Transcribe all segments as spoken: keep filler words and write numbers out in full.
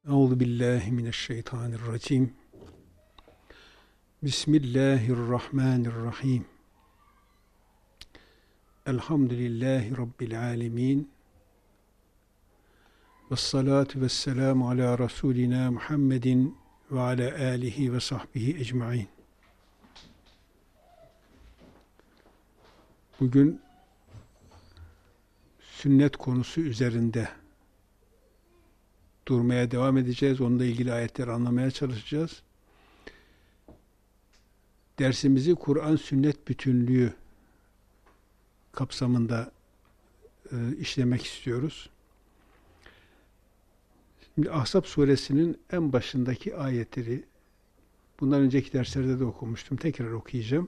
Euzu billahi mineşşeytanirracim. Bismillahirrahmanirrahim. Elhamdülillahi rabbil alamin. Ves salatu vesselamu ala rasulina Muhammedin ve ala alihi ve sahbihi ecmaîn. Bugün sünnet konusu üzerinde durmaya devam edeceğiz. Onunla ilgili ayetleri anlamaya çalışacağız. Dersimizi Kur'an sünnet bütünlüğü kapsamında e, işlemek istiyoruz. Şimdi Ahzab suresinin en başındaki ayetleri, bundan önceki derslerde de okumuştum. Tekrar okuyacağım.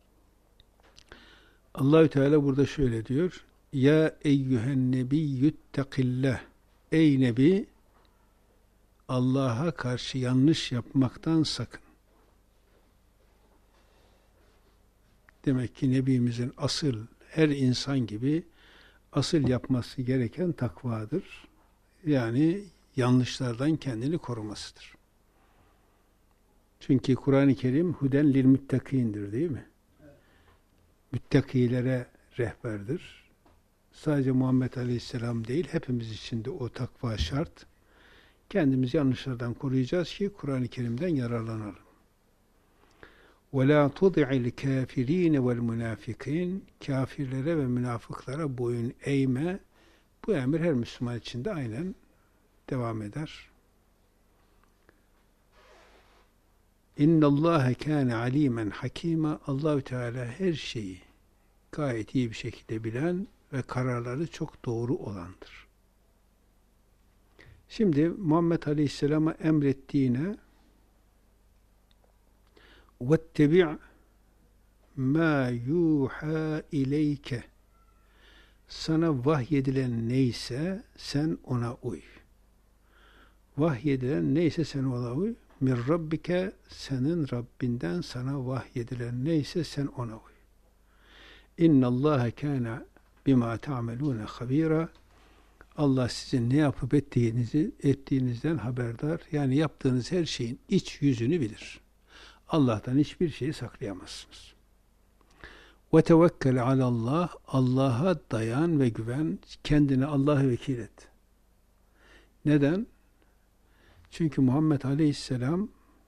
Allahü Teala burada şöyle diyor. Ya eyyühen nebiyyüttekillah. Ey Nebi, Allah'a karşı yanlış yapmaktan sakın. Demek ki Nebimizin asıl, her insan gibi asıl yapması gereken takvadır. Yani yanlışlardan kendini korumasıdır. Çünkü Kur'an-ı Kerim huden lil muttakindir, değil mi? Evet. Müttakilere rehberdir. Sadece Muhammed Aleyhisselam değil, hepimiz için de o takva şart. Kendimizi yanlışlardan koruyacağız ki Kur'an-ı Kerim'den yararlanalım. وَلَا تُضِعِ الْكَافِر۪ينَ وَالْمُنَافِق۪ينَ Kafirlere ve münafıklara boyun eğme. Bu emir her Müslüman için de aynen devam eder. اِنَّ اللّٰهَ كَانَ عَل۪يمًا حَك۪يمًا Allahü Teala her şeyi gayet iyi bir şekilde bilen ve kararları çok doğru olandır. Şimdi Muhammed Aleyhisselam'a emrettiğine وَاتَّبِعْ مَا يُوحَى اِلَيْكَ Sana vahyedilen neyse sen ona uy. Vahyedilen neyse sen ona uy. مِنْ رَبِّكَ Senin Rabbinden sana vahyedilen neyse sen ona uy. اِنَّ اللّٰهَ كَانَ بِمَا تَعْمَلُونَ خَب۪يرًا Allah sizin ne yapıp ettiğinizi, ettiğinizden haberdar. Yani yaptığınız her şeyin iç yüzünü bilir. Allah'tan hiçbir şeyi saklayamazsınız. وَتَوَكَّلْ عَلَى اللّٰهِ Allah'a dayan ve güven. Kendini Allah'a vekil et. Neden? Çünkü Muhammed Aleyhisselam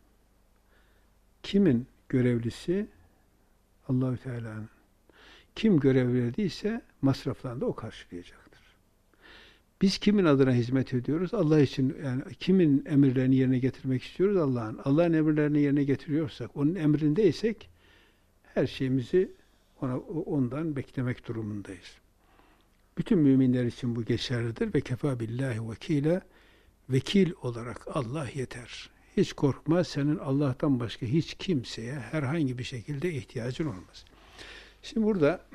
kimin görevlisi? Allahü Teala'nın. Kim görev verdiyse masraflarını da o karşılayacaktır. Biz kimin adına hizmet ediyoruz? Allah için, yani kimin emirlerini yerine getirmek istiyoruz? Allah'ın. Allah'ın emirlerini yerine getiriyorsak, onun emrindeysek her şeyimizi ona, ondan beklemek durumundayız. Bütün müminler için bu geçerlidir ve kefa billahi vekile vekil olarak Allah yeter. Hiç korkma, senin Allah'tan başka hiç kimseye herhangi bir şekilde ihtiyacın olmaz. Şimdi burada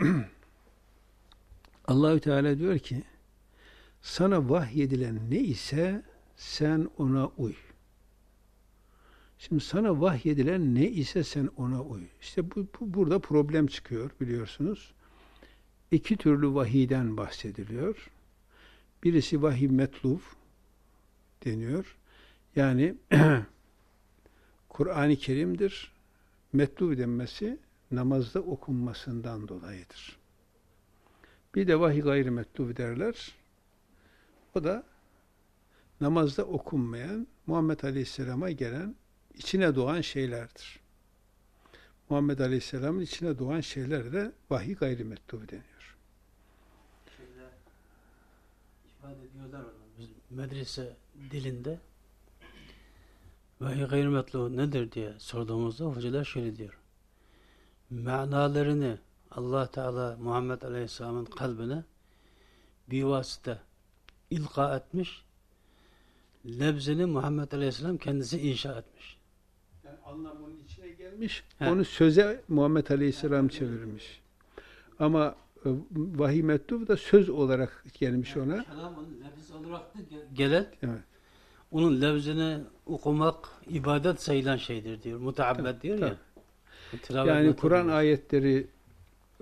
Allahü Teala diyor ki sana vahyedilen ne ise sen ona uy. Şimdi sana vahyedilen ne ise sen ona uy. İşte bu, bu burada problem çıkıyor biliyorsunuz. İki türlü vahiyden bahsediliyor. Birisi vahiy metluf deniyor. Yani Kur'an-ı Kerim'dir. Metluf denmesi namazda okunmasından dolayıdır. Bir de vahiy gayri metluf derler. O da namazda okunmayan, Muhammed Aleyhisselam'a gelen, içine doğan şeylerdir. Muhammed Aleyhisselam'ın içine doğan şeyler de vahiy gayri mektub deniyor. Şöyle ifade ediyorlar onu. Medrese dilinde vahiy gayri mektub nedir diye sorduğumuzda hocalar şöyle diyor. Manalarını Allah Teala Muhammed Aleyhisselam'ın kalbine bir vasıta ilka etmiş, lebzini Muhammed Aleyhisselam kendisi inşa etmiş. Yani anlamının içine gelmiş, He. onu söze Muhammed Aleyhisselam yani, çevirmiş. Ama e, vahiy mektub da söz olarak gelmiş yani, ona. Kelamın lefz olarak da gelen, evet. onun lefzini okumak ibadet sayılan şeydir diyor. Mutaabbed diyor tabii, ya. tabii. Yani Kur'an ayetleri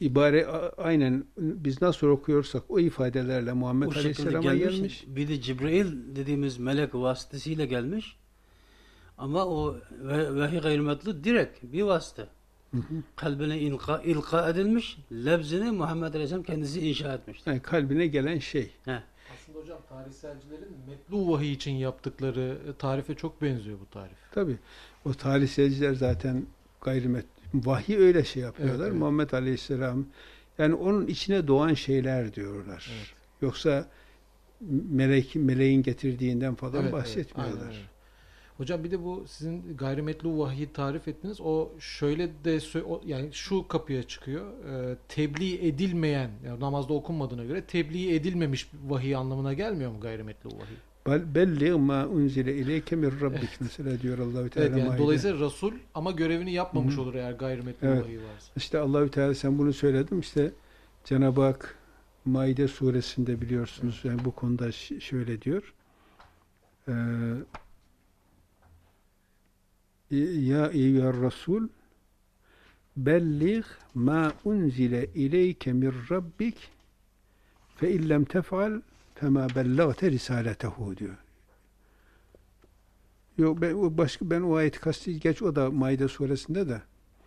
ibare aynen biz nasıl okuyorsak o ifadelerle Muhammed O şekilde Aleyhisselam'a gelmiş. gelmiş. Bir de Cibril dediğimiz melek vasıtasıyla gelmiş. Ama o ve- vahiy gayrimetlu direkt bir vasıta. Hı hı. Kalbine ilka, ilka edilmiş. Lebzini Muhammed Aleyhisselam kendisi inşa etmiştir. Yani kalbine gelen şey. He. Aslında hocam tarihselcilerin metlu vahiy için yaptıkları tarife çok benziyor bu tarif. Tabii. O tarihselciler zaten gayrimet vahiy öyle şey yapıyorlar. Evet, evet. Muhammed Aleyhisselam yani onun içine doğan şeyler diyorlar. Evet. Yoksa melek meleğin getirdiğinden falan Evet, evet. bahsetmiyorlar. Aynen öyle. Hocam bir de bu sizin gayrimetlu vahiyi tarif ettiniz. O şöyle de sö- o- yani şu kapıya çıkıyor. E, tebliğ edilmeyen, yani namazda okunmadığına göre tebliğ edilmemiş vahiy anlamına gelmiyor mu gayrimetlu vahiy? Bel- Belli ma unzile ileyke min rabbik mesela diyor Allahü Teala. Evet yani Maide. dolayısıyla Resul ama görevini yapmamış Hı. olur eğer gayrimetlu Evet. vahiy varsa. İşte Allahü Teala sen bunu söyledim işte Cenab-ı Hak Maide suresinde biliyorsunuz yani bu konuda ş- şöyle diyor. Ee, Ya eyyüher Resul belliğ ma unzile ileyke min rabbik fe illem tef'al fema bellagte risaletehu diyor. Yok ben o başka ben o ayeti kasti geç o da Maide suresinde de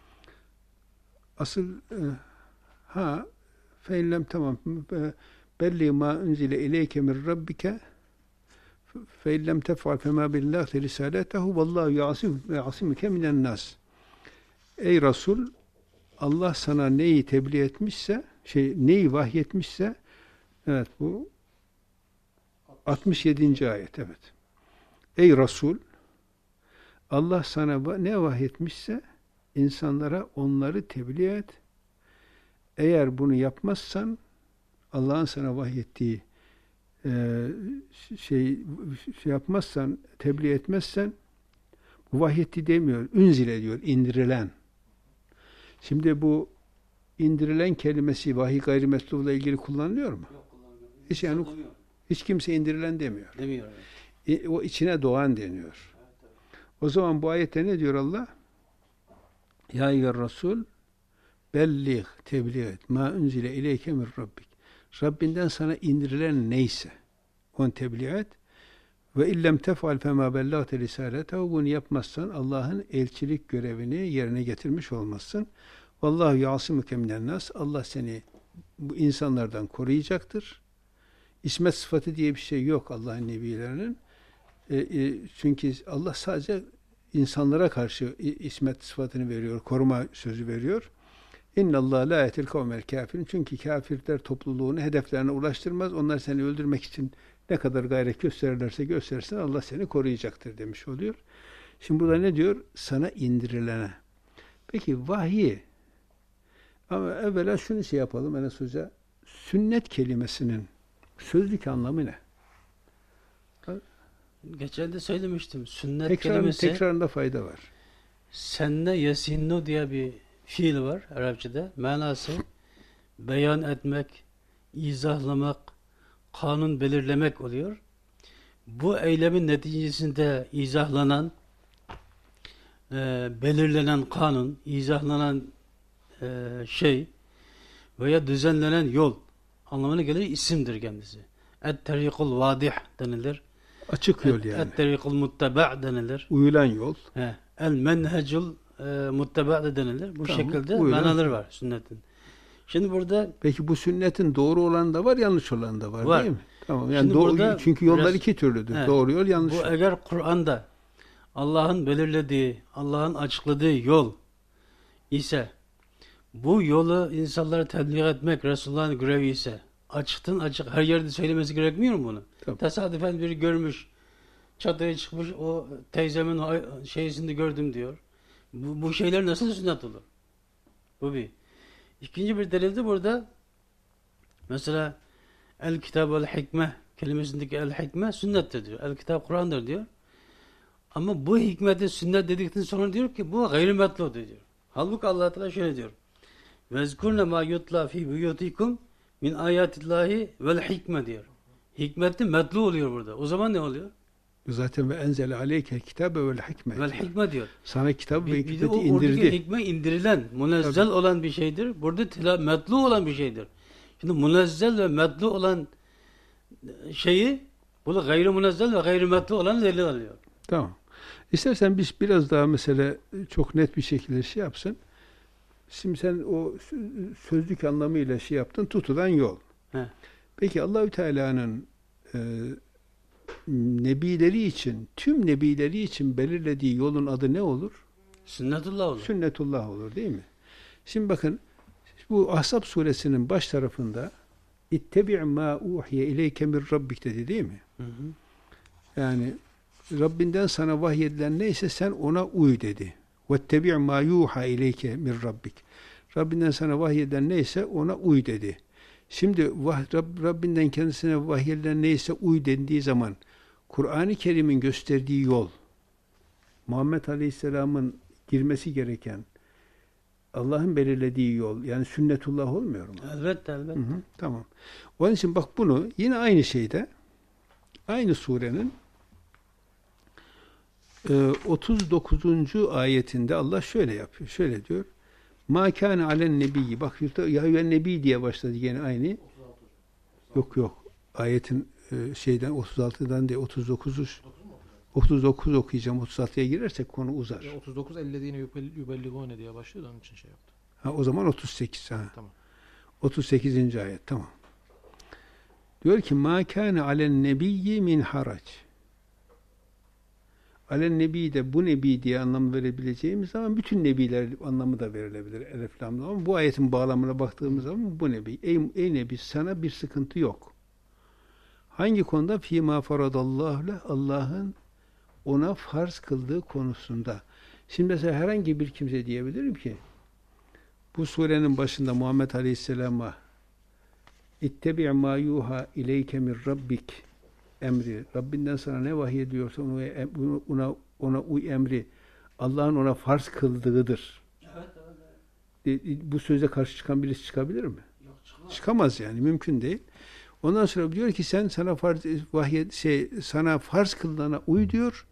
asıl e, ha fe illem tamam belli ma unzile ileyke min rabbike fe illem tef'al fema bellagte risaletehu vallahu yasim yasimike minen nas. Ey Resul Allah sana neyi tebliğ etmişse şey neyi vahyetmişse evet bu altmış yedinci ayet evet. Ey Resul Allah sana ne vahyetmişse insanlara onları tebliğ et. Eğer bunu yapmazsan Allah'ın sana vahyettiği e, şey, şey yapmazsan, tebliğ etmezsen bu vahyetti demiyor. Ünzile diyor. İndirilen. Şimdi bu indirilen kelimesi vahiy gayrimetluvla ilgili kullanılıyor mu? Yok, kullanmıyor. Hiç yani Demiyor. hiç kimse indirilen demiyor. Demiyor. Evet. E, o içine doğan deniyor. Evet, evet. O zaman bu ayette ne diyor Allah? Ya eyyüher Resul belliğ tebliğ et. Ma unzile ileyke min rabbik. Rabbinden sana indirilen neyse onu tebliğ et. Ve illem tef'al fema bellagte risaletehu. Bunu yapmazsan Allah'ın elçilik görevini yerine getirmiş olmazsın. Vallahu yasimuke minen nas. Allah seni bu insanlardan koruyacaktır. İsmet sıfatı diye bir şey yok Allah'ın nebilerinin. E, e, çünkü Allah sadece insanlara karşı ismet sıfatını veriyor, koruma sözü veriyor. İnnallâhe lâ yehdil kavmel kâfirin. Çünkü kafirler topluluğunu hedeflerine ulaştırmaz. Onlar seni öldürmek için ne kadar gayret gösterirlerse göstersin Allah seni koruyacaktır demiş oluyor. Şimdi burada ne diyor? Sana indirilene. Peki vahiy. Ama evvela şunu şey yapalım Enes Hoca. Sünnet kelimesinin sözlük anlamı ne? Geçen de söylemiştim. Sünnet Tekrar, kelimesi tekrarında fayda var. senne yesinnu diye bir fiil var Arapçada. Manası beyan etmek, izahlamak, kanun belirlemek oluyor. Bu eylemin neticesinde izahlanan, e, belirlenen kanun, izahlanan e, şey veya düzenlenen yol anlamına gelir isimdir kendisi. Et-terikul vadih denilir. Açık yol yani. Et-terikul mutteba' denilir. Uyulan yol. He, el menhecul e, mutteba' da denilir. Bu Tamam, şekilde buyurun. manaları var sünnetin. Şimdi burada Peki bu sünnetin doğru olan da var, yanlış olan da var, Var. değil mi? Tamam. Yani Şimdi doğru, burada çünkü yollar biraz- iki türlüdür. He. Doğru yol, yanlış bu yol. eğer Kur'an'da Allah'ın belirlediği, Allah'ın açıkladığı yol ise bu yolu insanlara tebliğ etmek Resulullah'ın görevi ise açıktan açık her yerde söylemesi gerekmiyor mu bunu? Tabii. Tesadüfen biri görmüş, çatıya çıkmış, o teyzemin o şeysini gördüm diyor. Bu, bu şeyler nasıl sünnet olur? Bu bir. İkinci bir delil de burada mesela el kitab vel hikme kelimesindeki el hikme sünnettir diyor. El kitab Kur'an'dır diyor. Ama bu hikmeti sünnet dedikten sonra diyor ki bu gayrimetludur diyor. Halbuki Allah Teala şöyle diyor. Vezkurne ma yutla fi buyutikum min ayatillahi vel hikme diyor. Hikmeti metlu oluyor burada. O zaman ne oluyor? Zaten ve enzele aleykel kitabe vel hikme. Vel hikme diyor. Sana kitabı ve Bir, bir de hikmeti o, oradaki indirdi. hikme indirilen, münezzel Tabii. olan bir şeydir. Burada tila, metlu olan bir şeydir. Şimdi münezzel ve metlu olan şeyi, bunu gayri münezzel ve gayri metlu olan delil alıyor. Tamam. İstersen biz biraz daha mesela çok net bir şekilde şey yapsın. Şimdi sen o sözlük anlamıyla şey yaptın, tutulan yol. He. Peki Allahü Teala'nın e, nebileri için, tüm nebileri için belirlediği yolun adı ne olur? Sünnetullah olur. Sünnetullah olur değil mi? Şimdi bakın bu Ahzab suresinin baş tarafında İttebi' ma uhiye ileyke min rabbik dedi değil mi? Hı hı. Yani Rabbinden sana vahyedilen neyse sen ona uy dedi. Vettebi' ma yuha ileyke min rabbik. Rabbinden sana vahyedilen neyse ona uy dedi. Şimdi vah, Rab, Rabbinden kendisine vahyedilen neyse uy dendiği zaman Kur'an-ı Kerim'in gösterdiği yol, Muhammed Aleyhisselam'ın girmesi gereken Allah'ın belirlediği yol, yani sünnetullah olmuyor mu? Elbette elbette. Hı hı, tamam. Onun için bak bunu yine aynı şeyde, aynı surenin e, otuz dokuzuncu ayetinde Allah şöyle yapıyor, şöyle diyor. Ma kâne alen nebiyyi. Bak ya yüven nebi diye başladı yine aynı. Yok yok. Ayetin e, şeyden otuz altıdan değil otuz dokuzu otuz dokuz okuyacağım. otuz altıya girersek konu uzar. Ya otuz dokuz ellediğine yübelligûne diye başlıyor da onun için şey yaptı. Ha, o zaman otuz sekiz. Ha. Tamam. otuz sekizinci ayet. Tamam. Diyor ki ma kâne alen nebiyyi min harac. Alen nebi de bu nebi diye anlam verebileceğimiz zaman bütün nebiler anlamı da verilebilir. Elif lamla. Ama bu ayetin bağlamına baktığımız zaman bu nebi. Ey, ey nebi sana bir sıkıntı yok. Hangi konuda? Fîmâ faradallahu leh. Allah'ın ona farz kıldığı konusunda. Şimdi mesela herhangi bir kimse diyebilirim ki bu surenin başında Muhammed Aleyhisselam'a İttebi' mâ yuha ileyke min rabbik emri, Rabbinden sana ne vahiy ediyorsa ona, ona, ona uy emri Allah'ın ona farz kıldığıdır. Evet, evet, evet. Bu söze karşı çıkan birisi çıkabilir mi? Yok, çıkmaz. Çıkamaz yani, mümkün değil. Ondan sonra diyor ki sen sana farz vahiy şey sana farz kılınana uy diyor.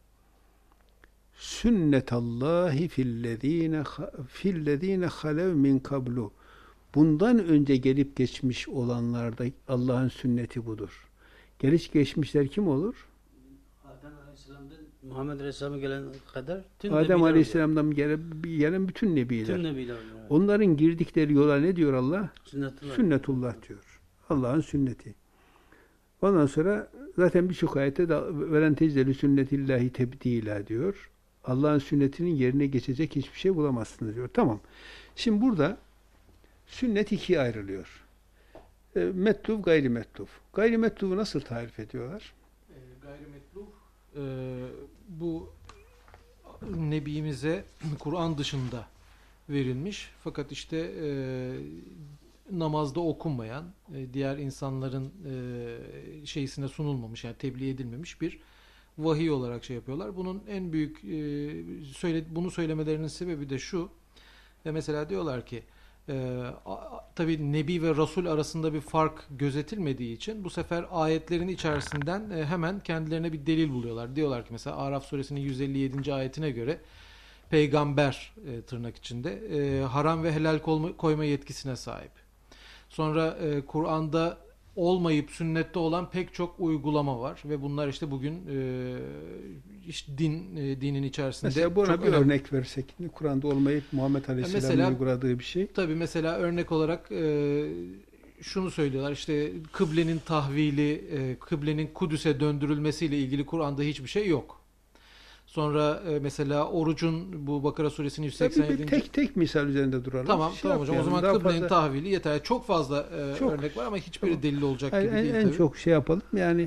Sünnetallahi fillezine fillezine halev min kablu. Bundan önce gelip geçmiş olanlarda Allah'ın sünneti budur. Geliş geçmişler kim olur? Adem Aleyhisselam'dan Muhammed Aleyhisselam'a gelen kadar tüm Adem nebiler Aleyhisselam'dan gelen, gelen bütün nebiler. oluyor. Tüm nebiler oluyor. Evet. Onların girdikleri yola ne diyor Allah? Sünnetullah. Sünnetullah diyor. Allah'ın sünneti. Ondan sonra zaten birçok ayette de velen tecdeli sünnetillahi tebdila diyor. Allah'ın sünnetinin yerine geçecek hiçbir şey bulamazsınız diyor. Tamam. Şimdi burada sünnet ikiye ayrılıyor. E, metluf, gayrimetluf. Gayrimetlufu nasıl tarif ediyorlar? E, gayrimetluf e, bu Nebimize Kur'an dışında verilmiş fakat işte e, namazda okunmayan, e, diğer insanların e, şeysine sunulmamış, yani tebliğ edilmemiş bir vahiy olarak şey yapıyorlar. Bunun en büyük e, söyle, bunu söylemelerinin sebebi de şu. Ve mesela diyorlar ki e, tabi Nebi ve Resul arasında bir fark gözetilmediği için bu sefer ayetlerin içerisinden e, hemen kendilerine bir delil buluyorlar. Diyorlar ki mesela Araf suresinin yüz elli yedinci ayetine göre peygamber e, tırnak içinde e, haram ve helal koyma, koyma yetkisine sahip. Sonra e, Kur'an'da olmayıp sünnette olan pek çok uygulama var ve bunlar işte bugün e, işte din e, dinin içerisinde mesela buna çok bir önemli. örnek versek, Kur'an'da olmayıp Muhammed Aleyhisselam'ın mesela, uyguladığı bir şey. Tabii mesela örnek olarak e, şunu söylüyorlar, işte kıblenin tahvili, e, kıblenin Kudüs'e döndürülmesiyle ilgili Kur'an'da hiçbir şey yok. Sonra e, mesela orucun bu Bakara suresinin yüz seksen yedinci. Bir tek tek misal üzerinde duralım. Tamam şey tamam hocam, o zaman daha kıblenin fazla... tahvili yeter. Çok fazla e, Çok. örnek var ama hiçbiri Tamam. delil olacak Hayır, gibi en, değil en tabii. çok şey yapalım yani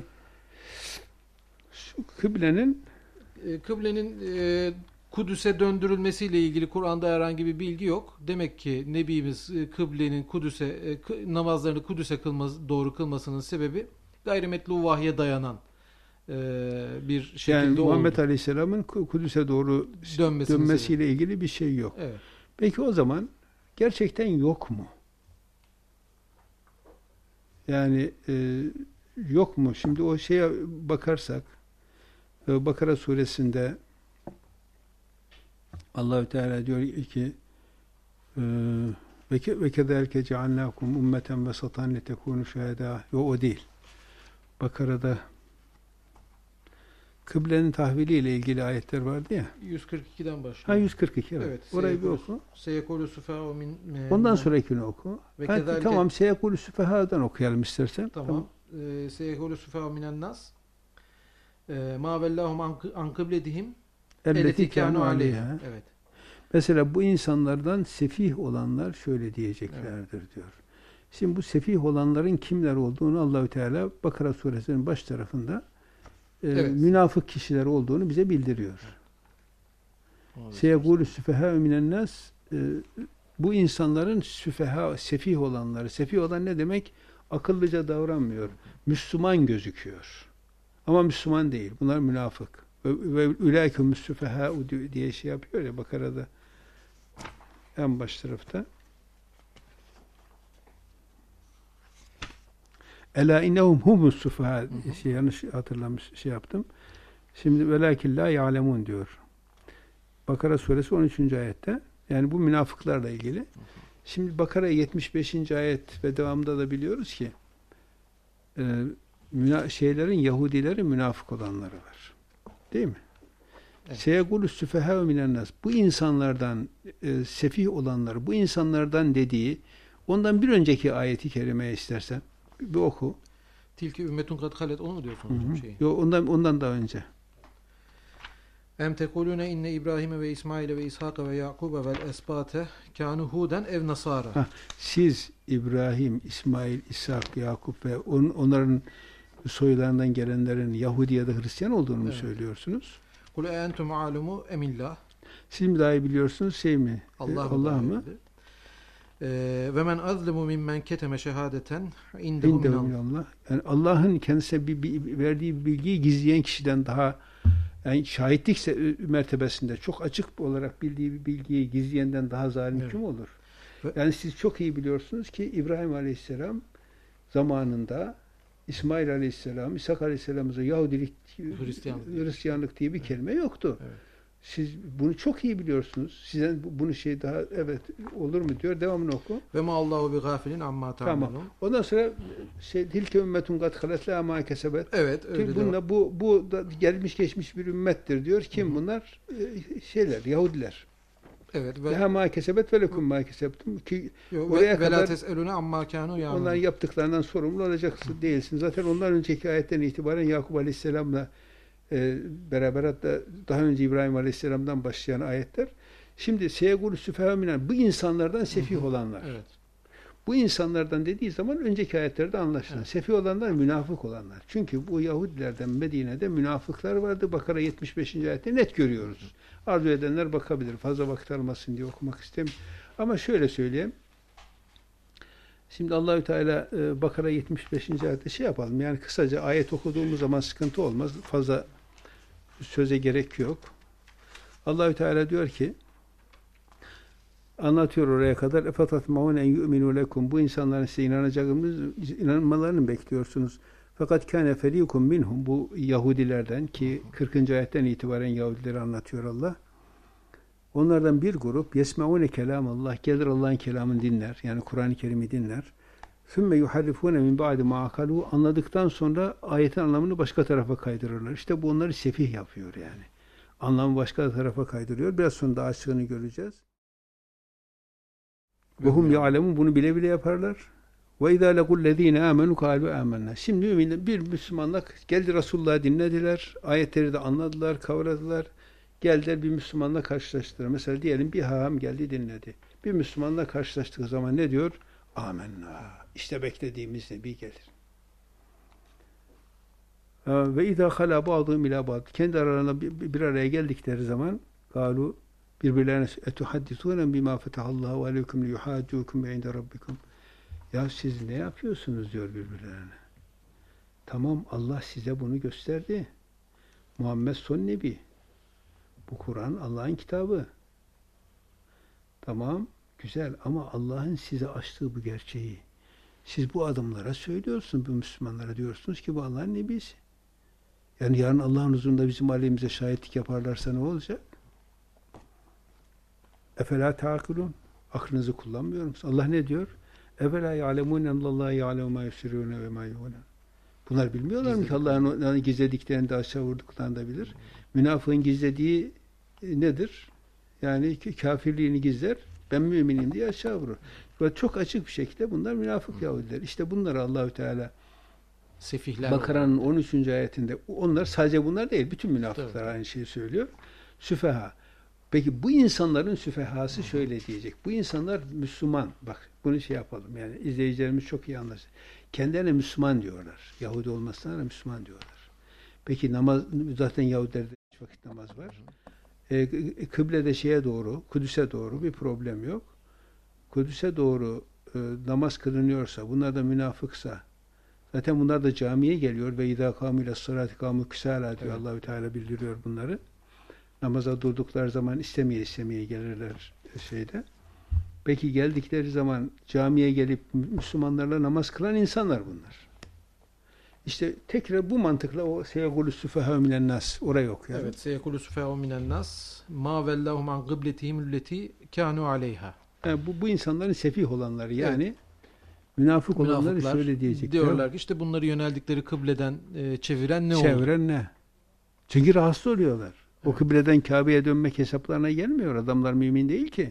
şu kıblenin E, kıblenin e, Kudüs'e döndürülmesiyle ilgili Kur'an'da herhangi bir bilgi yok. Demek ki Nebimiz e, kıblenin Kudüs'e e, k- namazlarını Kudüs'e kılması, doğru kılmasının sebebi gayrimetlu vahye dayanan e, bir şekilde yani oldu. Muhammed Aleyhisselam'ın Kudüs'e doğru Dönmesinin dönmesiyle sebebi. ilgili bir şey yok. Evet. Peki o zaman gerçekten yok mu? Yani e, yok mu? Şimdi o şeye bakarsak e, Bakara suresinde Allahü Teala diyor ki e, ve ke- ve kederke cealnakum ummeten vesatan letekunu şuhada. Yo, o değil. Bakara'da kıblenin tahviliyle ilgili ayetler vardı ya. yüz kırk ikiden başlıyor. Ha, yüz kırk iki, evet. Evet. Orayı bir Seyekulu- oku. Seyekulu sufâ'u min Ondan sonrakini oku. Ve Ha, kezalike- tamam, Seyekulu Süfeha'dan okuyalım istersen. Tamam. Ee, Seyekulu sufâ'u minen nas. Ee, Ma vellahum an an kıbledihim Elleti kânu kânu aleyha. Evet. Mesela bu insanlardan sefih olanlar şöyle diyeceklerdir diyor. Şimdi bu sefih olanların kimler olduğunu Allahü Teala Bakara suresinin baş tarafında e, Evet. münafık kişiler olduğunu bize bildiriyor. Seyegûlü süfehâ minen nas, e, bu insanların süfeha, sefih olanları. Sefih olan ne demek? Akıllıca davranmıyor. Müslüman gözüküyor. Ama Müslüman değil. Bunlar münafık. Ve ülâiküm süfehâ diye şey yapıyor ya Bakara'da. En baş tarafta. Ela innehum humus sufaha, şey yanlış hatırlamış, şey yaptım. Şimdi velakin la ya'lemun diyor. Bakara suresi on üçüncü ayette. Yani bu münafıklarla ilgili. Şimdi Bakara yetmiş beşinci ayet ve devamında da biliyoruz ki e, müna, şeylerin, Yahudilerin münafık olanları var. Değil mi? Evet. Seyegulü süfehâ minen nas. Bu insanlardan e, sefih olanları, bu insanlardan dediği, ondan bir önceki ayeti kerimeye istersen bir, bir oku. Tilki ümmetun kad halet, onu mu diyorsun hocam şeyi? Yo, ondan ondan daha önce. Em tekulune inne İbrahim ve İsmail ve İshak ve Yakub vel esbate kanu huden ev nasara. Ha, siz İbrahim, İsmail, İshak, Yakup ve on, onların soylarından gelenlerin Yahudi ya da Hristiyan olduğunu mu Evet. söylüyorsunuz? Kul e entum alumu emillah. Siz mi daha iyi biliyorsunuz, şey mi? Allah, E, Allah mı? Ee, ve men azlimu mimmen keteme şehadeten indehu İndehu minallah. minallah. Yani Allah'ın kendisine bir, bir, verdiği bir bilgiyi gizleyen kişiden daha, yani şahitlik mertebesinde çok açık olarak bildiği bir bilgiyi gizleyenden daha zalim Evet. kim olur? Ve- Yani siz çok iyi biliyorsunuz ki İbrahim Aleyhisselam zamanında İsmail Aleyhisselam, İshak Aleyhisselam'ın Yahudilik, Hristiyanlık. Hristiyanlık diye bir kelime yoktu. Evet. Siz bunu çok iyi biliyorsunuz. Sizden bu- bunu şey daha evet olur mu diyor. Devamını oku. Ve ma Allahu bi gafilin amma Tamam. ta'malun. Ondan sonra şey tilke ümmetun kad halet la ma kesebet. Evet, öyle de var. Bununla bu bu da gelmiş geçmiş bir ümmettir diyor. Kim bunlar? Ee, şeyler, Yahudiler. Evet ve Leha ma kesebet ve lekum ma kesebtum ki Yo, oraya ve, ve la kadar tes'elune amma kanu onların ya'malun. yaptıklarından sorumlu olacaksın değilsin. Zaten ondan önceki ayetten itibaren Yakup Aleyhisselam'la e, beraber, hatta daha önce İbrahim Aleyhisselam'dan başlayan ayetler. Şimdi seyegulü süfehâ minen, bu insanlardan sefih olanlar. Evet. Bu insanlardan dediği zaman önceki ayetlerde anlaşılan. Evet. Sefih olanlar münafık olanlar. Çünkü bu Yahudilerden Medine'de münafıklar vardı. Bakara yetmiş beşinci ayette net görüyoruz. Arzu edenler bakabilir. Fazla vakit almasın diye okumak istemiyorum. Ama şöyle söyleyeyim. Şimdi Allahü Teala e, Bakara yetmiş beşinci ayette şey yapalım. Yani kısaca ayet okuduğumuz zaman sıkıntı olmaz. Fazla söze gerek yok. Allahü Teala diyor ki, anlatıyor oraya kadar. Efatatmaun en yu'minu lekum. Bu insanların size inanacağınız, inanmalarını mı bekliyorsunuz? Fakat kâne ferîkum minhum. Bu Yahudilerden, ki kırkıncı ayetten itibaren Yahudileri anlatıyor Allah. Onlardan bir grup yesmeûne kelâmallah, gelir Allah'ın kelamını dinler. Yani Kur'an-ı Kerim'i dinler. Sümme yuharrifûne min ba'di mâ akâlû. Anladıktan sonra ayetin anlamını başka tarafa kaydırırlar. İşte bu onları sefih yapıyor yani. Anlamı başka tarafa kaydırıyor. Biraz sonra da açığını göreceğiz. Ve hum ya'lemun, bunu bile bile yaparlar. Ve izâ legullezîne âmenû kâlû âmennâ. Şimdi müminler, bir Müslümanlar geldi, Resulullah'ı dinlediler. Ayetleri de anladılar, kavradılar. Geldiler, bir Müslümanla karşılaştılar. Mesela diyelim bir haham geldi, dinledi. Bir Müslümanla karşılaştığı zaman ne diyor? Âmennâ. İşte beklediğimiz Nebi gelir. Ve izâ halâ ba'dûhum ilâ ba'd. Kendi aralarında bir, bir araya geldikleri zaman kâlû, birbirlerine etuhaddisûne bimâ fetahallâhu aleyküm liyuhâccûküm ve inde rabbikum. Ya siz ne yapıyorsunuz diyor birbirlerine. Tamam, Allah size bunu gösterdi. Muhammed son nebi. Bu Kur'an Allah'ın kitabı. Tamam, güzel, ama Allah'ın size açtığı bu gerçeği siz bu adamlara söylüyorsunuz, bu Müslümanlara diyorsunuz ki bu Allah'ın nebisi. Yani yarın Allah'ın huzurunda bizim aleyhimize şahitlik yaparlarsa ne olacak? Efela ta'kilun. Aklınızı kullanmıyor musunuz? Allah ne diyor? Efela ya'lemûne ennallâhe ya'lemu mâ yusirrûne ve mâ yu'lûn. Bunlar bilmiyorlar mı ki Allah'ın gizlediklerini de aşağı vurduklarını da bilir. Münafığın gizlediği nedir? Yani kafirliğini gizler, ben müminim diye aşağı vurur. Ve çok açık bir şekilde bunlar münafık Yahudiler. İşte bunları Allahü Teala Sefihler Bakara'nın on üçüncü ayetinde, onlar sadece bunlar değil, bütün münafıklar Tabii. aynı şeyi söylüyor. Süfeha. Peki bu insanların süfehası şöyle diyecek. Bu insanlar Müslüman. Bak bunu şey yapalım. Yani izleyicilerimiz çok iyi anlasın. Kendilerine Müslüman diyorlar. Yahudi olmasına da Müslüman diyorlar. Peki namaz, zaten Yahudilerde hiç vakit namaz var. E, kıblede şeye doğru, Kudüs'e doğru bir problem yok. Kudüs'e doğru e, namaz kılınıyorsa, bunlar da münafıksa, zaten bunlar da camiye geliyor ve idâ kâmû ile sırâti kâmû küsâlâ diyor. Evet. Allahü Teala bildiriyor bunları. Namaza durdukları zaman istemeye istemeye gelirler şeyde. Peki geldikleri zaman camiye gelip Müslümanlarla namaz kılan insanlar bunlar. İşte tekrar bu mantıkla o seyegulü süfehâ minen nas oraya okuyor. Evet. Seyekulu süfehâ minen nas ma vellahum an kıbletihim alleti kânû aleyha. Yani bu, bu insanların sefih olanları yani evet. münafık olanları Münafıklar şöyle diyecek. diyorlar ki işte bunları yöneldikleri kıbleden e, çeviren ne oldu? Çeviren ne? Çünkü rahatsız oluyorlar. O kıbleden Kabe'ye dönmek hesaplarına gelmiyor. Adamlar mümin değil ki.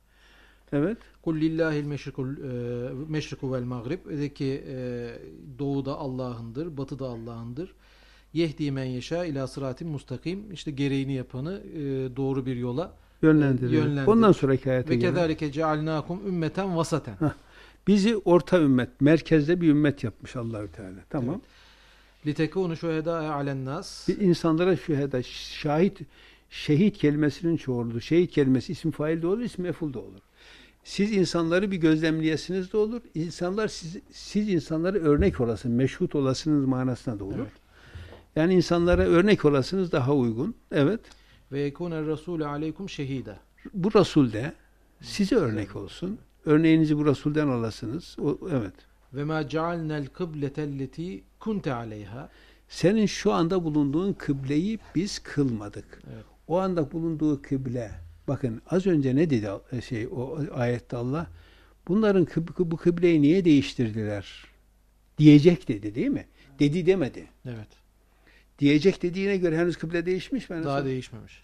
Evet. Kul lillahil meşrikul meşriku vel mağrib. De ki e, doğu da Allah'ındır, batı da Allah'ındır. Yehdi men yeşâ ilâ sıratin mustakim. İşte gereğini yapanı e, doğru bir yola Yönlendirir. yönlendirir. Ondan sonraki ayete Ve gelir. kezalike cealnâkum ümmeten vasaten. Heh. Bizi orta ümmet, merkezde bir ümmet yapmış Allahü Teala. Tamam. Litekûnü şuhedâe alennâs. Bir insanlara şüheda, şahit, şehit kelimesinin çoğulu. Şehit kelimesi isim fail de olur, isim mef'ul de olur. Siz insanları bir gözlemleyesiniz de olur. İnsanlar siz, siz insanlara örnek olasınız, meşhut olasınız manasına da olur. Evet. Yani insanlara örnek olasınız daha uygun. Evet. Ve yekûne rasûle aleykum şehîde. Bu Resul de size örnek olsun. Örneğinizi bu Resul'den alasınız. O, evet. Ve mâ cealnel kıbletelleti kunte aleyha. Senin şu anda bulunduğun kıbleyi biz kılmadık. Evet. O anda bulunduğu kıble. Bakın az önce ne dedi şey o ayette Allah? Bunların kıb- bu kıbleyi niye değiştirdiler? Diyecek dedi değil mi? Dedi demedi. Evet. Diyecek dediğine göre henüz kıble değişmiş mi? Daha değişmemiş.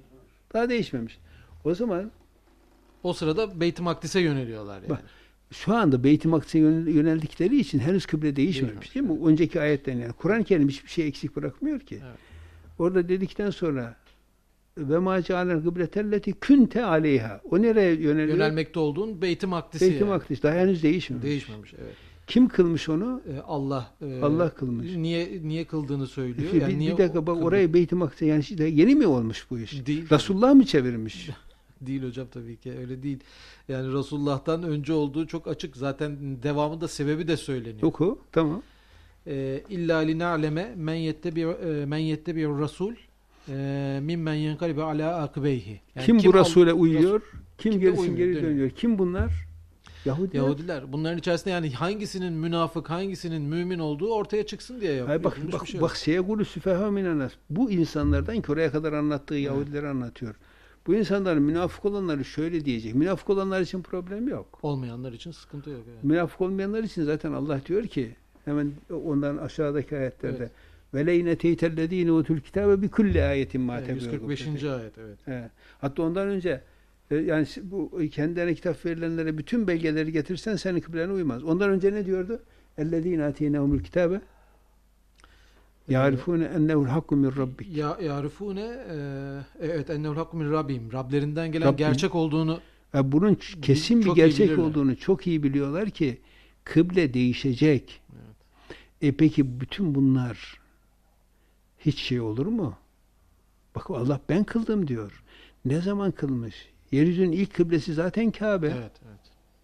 Daha değişmemiş. O zaman O sırada Beyt-i Makdis'e yöneliyorlar yani. Bak, şu anda Beyt-i Makdis'e yöneldikleri için henüz kıble değişmemiş Değişmemiş, değil mi? Önceki ayetten yani. Kur'an-ı Kerim hiçbir şey eksik bırakmıyor ki. Evet. Orada dedikten sonra ve ma cealen kıbletelleti kunte aleyha. O nereye yöneliyor? Yönelmekte olduğun Beyt-i Makdis'e. Beyt-i yani. Makdis daha henüz değişmemiş. Değişmemiş, evet. Kim kılmış onu? Ee, Allah e, Allah kılmış. Niye niye kıldığını söylüyor. Bir, Yani bir, niye bir dakika bak kıldı- oraya Beyt-i Makdis'e yani işte yeni mi olmuş bu iş? Değil. Resulullah mı çevirmiş? Değil hocam, tabii ki öyle değil. Yani Resulullah'tan önce olduğu çok açık. Zaten devamında sebebi de söyleniyor. Oku. Tamam. Ee, İlla lina'leme men yettebi e, men yettebi rasul e, mimmen yenkalibe ala akibeyhi. Yani kim, bu al- Resul'e uyuyor? Kim, kim de gerisin uymuyor, geri dönüyor. dönüyor? Kim bunlar? Yahudiler. Yahudiler. Bunların içerisinde yani hangisinin münafık, hangisinin mümin olduğu ortaya çıksın diye yapıyor. Hayır, bak Yapılmış bak bir şey bak yok. seyegulu süfeha minenas. Bu insanlardan ki oraya kadar anlattığı Yahudileri anlatıyor. Bu insanların münafık olanları şöyle diyecek. Münafık olanlar için problem yok. Olmayanlar için sıkıntı yok. Evet. Münafık olmayanlar için zaten Allah diyor ki hemen ondan aşağıdaki ayetlerde Evet. ve leyne teytellezine utul kitabe bi kulli ayetin ma Evet, yüz kırk beşinci ayet, evet. He. Hatta ondan önce e, yani bu kendilerine kitap verilenlere bütün belgeleri getirsen senin kıblene uymaz. Ondan önce ne diyordu? Ellezine atinehumul kitabe ya'rifune ennehu'l hakku min rabbik. Ya yarifune e, evet ennehu'l hakku min rabbim. Rablerinden gelen Rabbim. gerçek olduğunu Yani bunun ç- kesin bir Çok iyi gerçek bilirler. olduğunu çok iyi biliyorlar ki kıble değişecek. Evet. E peki bütün bunlar hiç şey olur mu? Bak Allah ben kıldım diyor. Ne zaman kılmış? Yeryüzünün ilk kıblesi zaten Kabe. Evet, evet.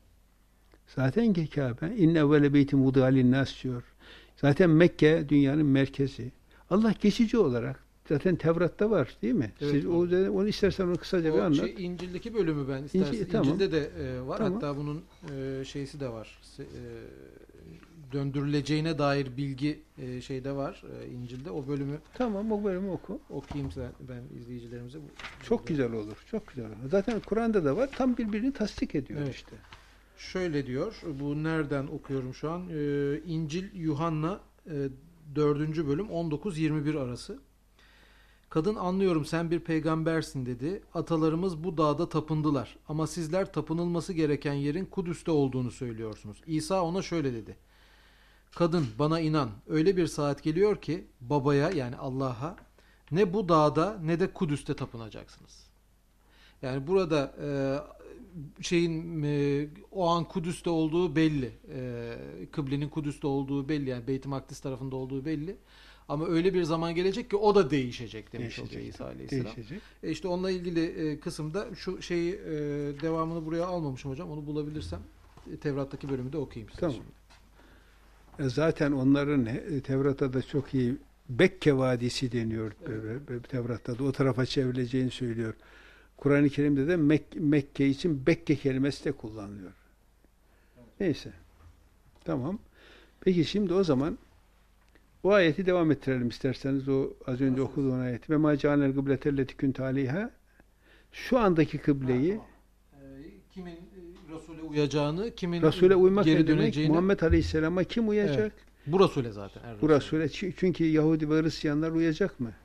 Zaten ki Kabe. İnne evvele beytin vudi'a linnâs diyor. Zaten Mekke dünyanın merkezi. Allah geçici olarak zaten Tevrat'ta var değil mi? Evet, Siz o, onu istersen onu kısaca bir O anlat. şey, İncil'deki bölümü ben istersen. İncil- tamam. İncil'de de e, var. Tamam. Hatta bunun e, şeysi de var. Se- e, döndürüleceğine dair bilgi e, şeyde var e, İncil'de. O bölümü Tamam, o bölümü oku. okuyayım ben, ben izleyicilerimize. Çok güzel olur. Çok güzel olur. Zaten Kur'an'da da var. Tam birbirini tasdik ediyor Evet. işte. Şöyle diyor. Bu nereden okuyorum şu an? Ee, İncil Yuhanna e, dördüncü bölüm on dokuz yirmi bir arası. Kadın anlıyorum sen bir peygambersin dedi. Atalarımız bu dağda tapındılar. Ama sizler tapınılması gereken yerin Kudüs'te olduğunu söylüyorsunuz. İsa ona şöyle dedi. Kadın bana inan. Öyle bir saat geliyor ki babaya yani Allah'a ne bu dağda ne de Kudüs'te tapınacaksınız. Yani burada e, şeyin e, o an Kudüs'te olduğu belli. E, kıblenin Kudüs'te olduğu belli. Yani Beyt-i Makdis tarafında olduğu belli. Ama öyle bir zaman gelecek ki o da değişecek demiş Değişecek. oluyor İsa Aleyhisselam. Değişecek. E işte onunla ilgili e, kısımda şu şeyi e, devamını buraya almamışım hocam. Onu bulabilirsem e, Tevrat'taki bölümü de okuyayım size Tamam. şimdi. E, Zaten onların e, Tevrat'ta da çok iyi Bekke Vadisi deniyor. Evet. E, e, Tevrat'ta da o tarafa çevrileceğini söylüyor. Kur'an-ı Kerim'de de Mek- Mekke için Bekke kelimesi de kullanılıyor. Neyse. Tamam. Peki şimdi o zaman o ayeti devam ettirelim isterseniz. O az önce Nasıl? okuduğun ayeti. Ve ma cealnel kıbletelleti künt aleyha. Şu andaki kıbleyi Ha, tamam. E, kimin e, Resul'e uyacağını, kimin Resul'e uymak geri ne demek? döneceğini. Muhammed Aleyhisselam'a kim uyacak? Evet. Bu Resul'e zaten. Er Bu Resul'e. Resul'e. Çünkü Yahudi ve Hristiyanlar uyacak mı?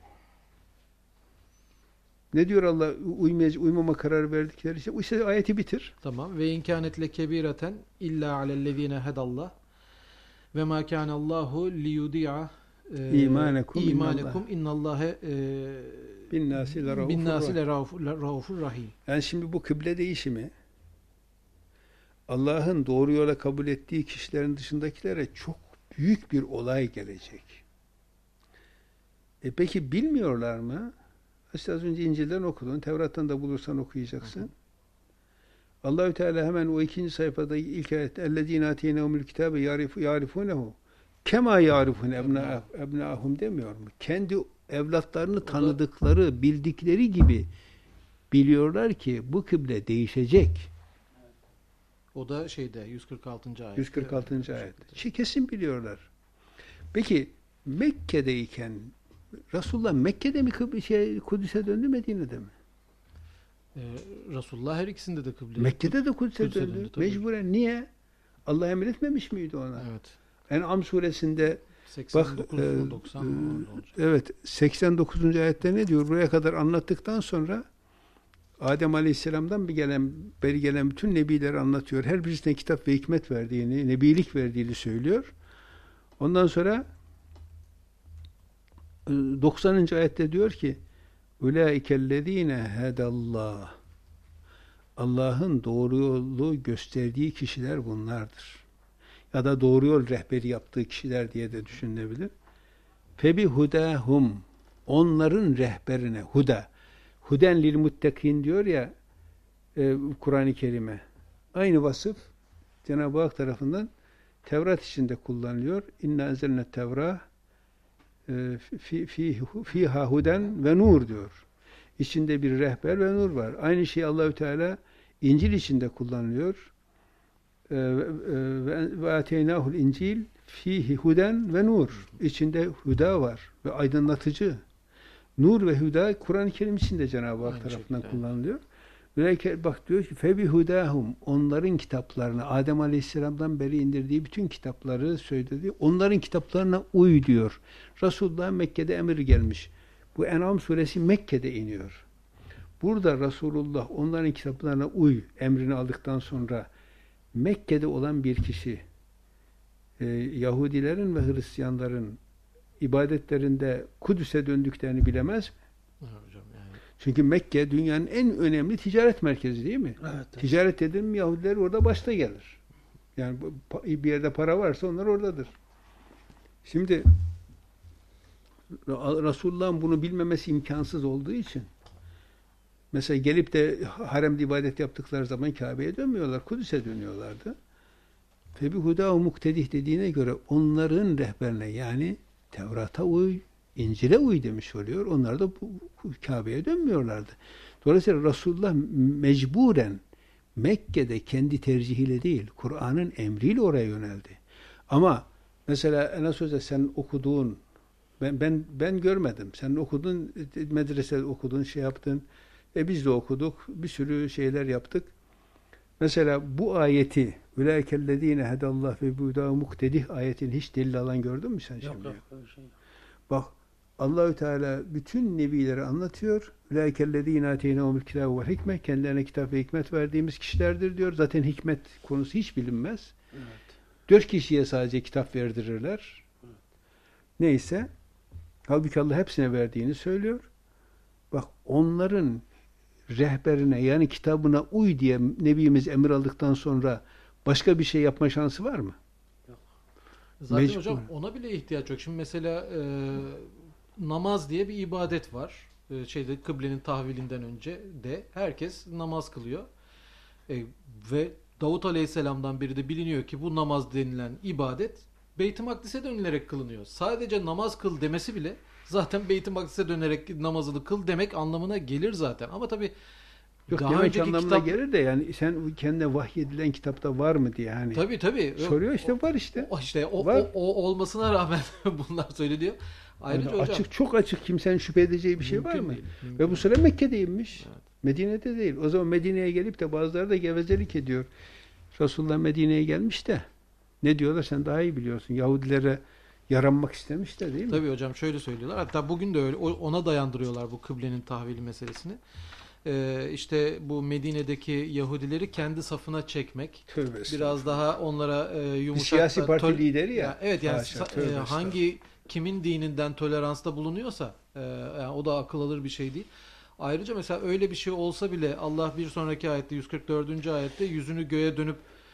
Ne diyor Allah? Uymayacak, uymama kararı verdikleri işte. O işte ayeti bitir. Tamam. Ve inkânet le kebîreten illa alellezîne hedallah ve mâ kânallâhu liyudi'a e, İmanekum imanekum innallâhe e, Bin nâsi le raufur bin nâsi rahim. le raufur- le raufur rahim. Yani şimdi bu kıble değişimi Allah'ın doğru yola kabul ettiği kişilerin dışındakilere çok büyük bir olay gelecek. E peki bilmiyorlar mı? İşte az önce İncil'den okudun. Tevrat'tan da bulursan okuyacaksın. Hı hı. Allahü Teala hemen o ikinci sayfada ilk ayette اَلَّذ۪ينَ اَتَيْنَهُمُ الْكِتَابَ يَعْرِفُونَهُ كَمَا يَعْرِفُونَ اَبْنَاهُمْ demiyor mu? Kendi evlatlarını tanıdıkları, bildikleri gibi biliyorlar ki bu kıble değişecek. O da şeyde yüz kırk altıncı ayet. yüz kırk altıncı Evet. ayet. Şey kesin biliyorlar. Peki Mekke'deyken Resulullah Mekke'de mi Kıb- şey, Kudüs'e döndü, Medine'de mi? Ee, Resulullah her ikisinde de kıble. Mekke'de de Kudüs'e, Kudüs'e döndü. döndü, tabii. Mecburen. Niye? Allah emretmemiş miydi ona? Evet. En'am suresinde seksen dokuz e, doksan e, orada olacak. evet seksen dokuzuncu ayette ne diyor? Buraya kadar anlattıktan sonra Adem Aleyhisselam'dan bir gelen, beri gelen bütün nebileri anlatıyor. Her birisine kitap ve hikmet verdiğini, nebilik verdiğini söylüyor. Ondan sonra doksanıncı ayette diyor ki Ulaikellezine hedallah. Allah'ın doğru yolu gösterdiği kişiler bunlardır. Ya da doğru yol rehberi yaptığı kişiler diye de düşünülebilir. Febi hudahum. Onların rehberine huda. Huden lil muttakin diyor ya e, Kur'an-ı Kerim'e. Aynı vasıf Cenab-ı Hak tarafından Tevrat içinde kullanılıyor. İnna enzelne tevrah fi, fi, fiha huden ve nur diyor. İçinde bir rehber ve nur var. Aynı şey Allahü Teala İncil içinde kullanılıyor. Ve ateynahul İncil fihi huden ve nur. İçinde huda var ve aydınlatıcı. Nur ve huda Kur'an-ı Kerim içinde Cenab-ı Hak Aynı tarafından şekilde. kullanılıyor. Ve bak diyor ki febi hudahum, onların kitaplarına, Adem Aleyhisselam'dan beri indirdiği bütün kitapları söyledi. Onların kitaplarına uy diyor. Resulullah Mekke'de emir gelmiş. Bu En'am suresi Mekke'de iniyor. Burada Resulullah onların kitaplarına uy emrini aldıktan sonra Mekke'de olan bir kişi e, Yahudilerin ve Hristiyanların ibadetlerinde Kudüs'e döndüklerini bilemez mi? Evet hocam yani. Çünkü Mekke dünyanın en önemli ticaret merkezi değil mi? Evet. Ticaret edin mi Yahudiler orada başta gelir. Yani bir yerde para varsa onlar oradadır. Şimdi Resulullah'ın bunu bilmemesi imkansız olduğu için mesela gelip de haremde ibadet yaptıkları zaman Kabe'ye dönmüyorlar. Kudüs'e dönüyorlardı. Febi hudahu muktedih dediğine göre onların rehberine yani Tevrat'a uy, İncil'e uy demiş oluyor. Onlar da bu, bu Kabe'ye dönmüyorlardı. Dolayısıyla Resulullah mecburen Mekke'de kendi tercihiyle değil, Kur'an'ın emriyle oraya yöneldi. Ama Mesela Enes Hoca sen okuduğun, ben ben ben görmedim. Sen okudun, medresede okudun, şey yaptın. E biz de okuduk. Bir sürü şeyler yaptık. Mesela bu ayeti "Ulaikellezine hedallah ve buda muktedih" ayetin hiç delil alan gördün mü sen Yok şimdi? yok öyle şey yok. Bak Allahü Teala bütün nebileri anlatıyor. "Ulaikellezine ateynehumul kitabe ve hikme" kendilerine kitap ve hikmet verdiğimiz kişilerdir diyor. Zaten hikmet konusu hiç bilinmez. Evet. Dört kişiye sadece kitap verdirirler. Neyse. Halbuki Allah hepsine verdiğini söylüyor. Bak onların rehberine yani kitabına uy diye Nebimiz emir aldıktan sonra başka bir şey yapma şansı var mı? Zaten Mecbur. hocam ona bile ihtiyaç yok. Şimdi mesela e, namaz diye bir ibadet var. E, şeyde kıblenin tahvilinden önce de herkes namaz kılıyor. E, ve Davut Aleyhisselam'dan beri de biliniyor ki bu namaz denilen ibadet Beyt-i Makdis'e dönülerek kılınıyor. Sadece namaz kıl demesi bile zaten Beyt-i Makdis'e dönerek namazını kıl demek anlamına gelir zaten. Ama tabii Yok daha demek önceki anlamına kitap gelir de yani sen kendine vahyedilen kitapta var mı diye hani tabii tabii soruyor işte var işte. o, işte o, Var. o, o olmasına rağmen bunlar söyleniyor. Ayrıca Yani hocam açık çok açık kimsenin şüphe edeceği bir şey var mümkün mı? değil, mümkün Ve bu sıra Mekke'deymiş. Evet. Medine'de değil. O zaman Medine'ye gelip de bazıları da gevezelik ediyor. Resulullah Medine'ye gelmiş de ne diyorlar sen daha iyi biliyorsun. Yahudilere yaranmak istemiş de değil mi? Tabii hocam şöyle söylüyorlar. Hatta bugün de öyle o- ona dayandırıyorlar bu kıblenin tahvili meselesini. Ee, işte bu Medine'deki Yahudileri kendi safına çekmek, Tövbe estağfurullah. biraz daha onlara e, Bir yumuşak siyasi parti tol- lideri ya. Ya, evet yani Haşa, sa- tövbe e, estağfurullah. hangi kimin dininden toleransta bulunuyorsa e, yani o da akıl alır bir şey değil. Ayrıca mesela öyle bir şey olsa bile Allah bir sonraki ayette yüz kırk dördüncü ayette yüzünü göğe dönüp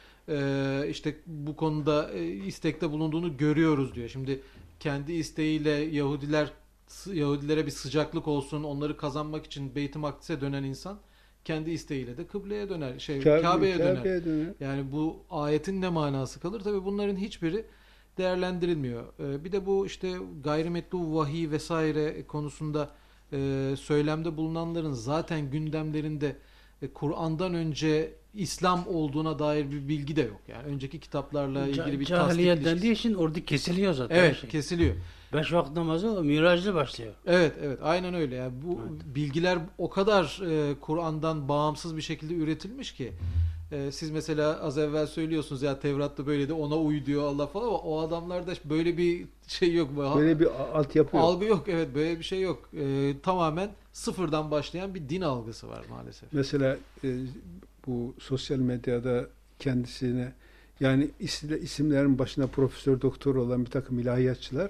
e, işte bu konuda e, istekte bulunduğunu görüyoruz diyor. Şimdi kendi isteğiyle Yahudiler Yahudilere bir sıcaklık olsun, onları kazanmak için Beyt-i Makdis'e dönen insan kendi isteğiyle de kıbleye döner, şey Kabe- Kabe'ye döner. Kabe'ye döner. Yani bu ayetin ne manası kalır? Tabii bunların hiçbiri değerlendirilmiyor. Ee, bir de bu işte gayrimetlu vahiy vesaire konusunda e, söylemde bulunanların zaten gündemlerinde e, Kur'an'dan önce İslam olduğuna dair bir bilgi de yok. Yani önceki kitaplarla ilgili bir tasdik Cahiliyet ilişkisi. dendiği için orada kesiliyor zaten. Evet, Şey. kesiliyor. Beş vakit namazı o Mirac'la başlıyor. Evet, evet, aynen öyle. Yani bu Evet. bilgiler o kadar e, Kur'an'dan bağımsız bir şekilde üretilmiş ki e, siz mesela az evvel söylüyorsunuz ya Tevrat'ta böyle de ona uy diyor Allah falan ama o adamlarda böyle bir şey yok. Böyle bir a- altyapı yok. Algı yok, evet, böyle bir şey yok. E, tamamen sıfırdan başlayan bir din algısı var maalesef. Mesela e, bu sosyal medyada kendisine yani isle- isimlerin başına profesör doktor olan bir takım ilahiyatçılar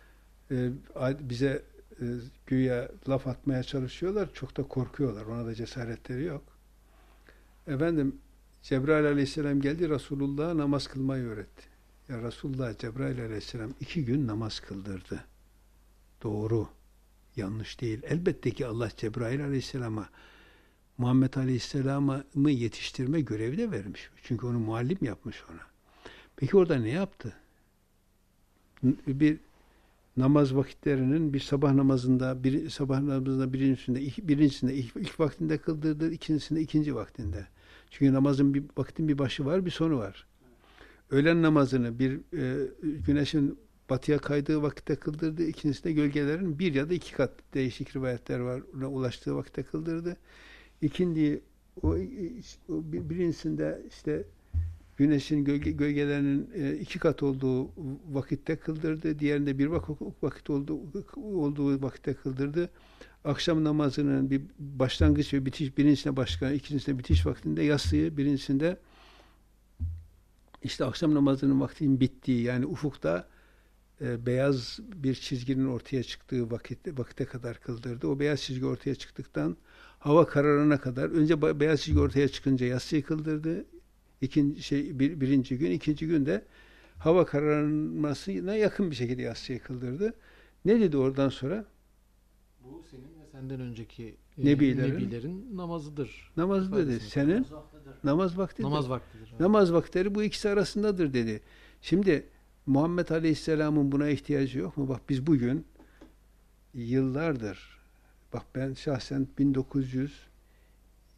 e, a- bize e, güya laf atmaya çalışıyorlar. Çok da korkuyorlar. Ona da cesaretleri yok. Efendim Cebrail aleyhisselam geldi Resulullah'a namaz kılmayı öğretti. Ya Resulullah Cebrail aleyhisselam iki gün namaz kıldırdı. Doğru. Yanlış değil. Elbette ki Allah Cebrail aleyhisselama Muhammed Aleyhisselam'ı yetiştirme görevi de vermiş. Çünkü onu muallim yapmış ona. Peki orada ne yaptı? Bir namaz vakitlerinin bir sabah namazında, bir sabah namazında birincisinde, iki, birincisinde ilk, ilk vaktinde kıldırdı, ikincisinde ikinci vaktinde. Çünkü namazın bir vaktin bir başı var, bir sonu var. Öğlen namazını bir e, güneşin batıya kaydığı vakitte kıldırdı, ikincisinde gölgelerin bir ya da iki kat değişik rivayetler var. Ona ulaştığı vakitte kıldırdı. İkindi o, o birincisinde işte güneşin gölge, gölgelerinin iki kat olduğu vakitte kıldırdı. Diğerinde bir vakit, vakit olduğu, olduğu vakitte kıldırdı. Akşam namazının bir başlangıç ve bitiş, birincisinde başlangıç, ikincisinde bitiş vaktinde yatsıyı, birincisinde işte akşam namazının vaktinin bittiği yani ufukta e, beyaz bir çizginin ortaya çıktığı vakitte, vakite kadar kıldırdı. O beyaz çizgi ortaya çıktıktan hava kararına kadar önce beyaz çizgi ortaya çıkınca yatsıyı kıldırdı. İkinci şey bir, birinci gün, ikinci gün de hava kararmasına yakın bir şekilde yatsıyı kıldırdı. Ne dedi oradan sonra? Bu senin ve senden önceki e, Nebilerin, nebilerin namazıdır. namaz dedi. Senin namaz vaktidir. Namaz vaktidir. Evet. Namaz vakitleri bu ikisi arasındadır dedi. Şimdi Muhammed Aleyhisselam'ın buna ihtiyacı yok mu? Bak biz bugün yıllardır, bak ben şahsen bin dokuz yüz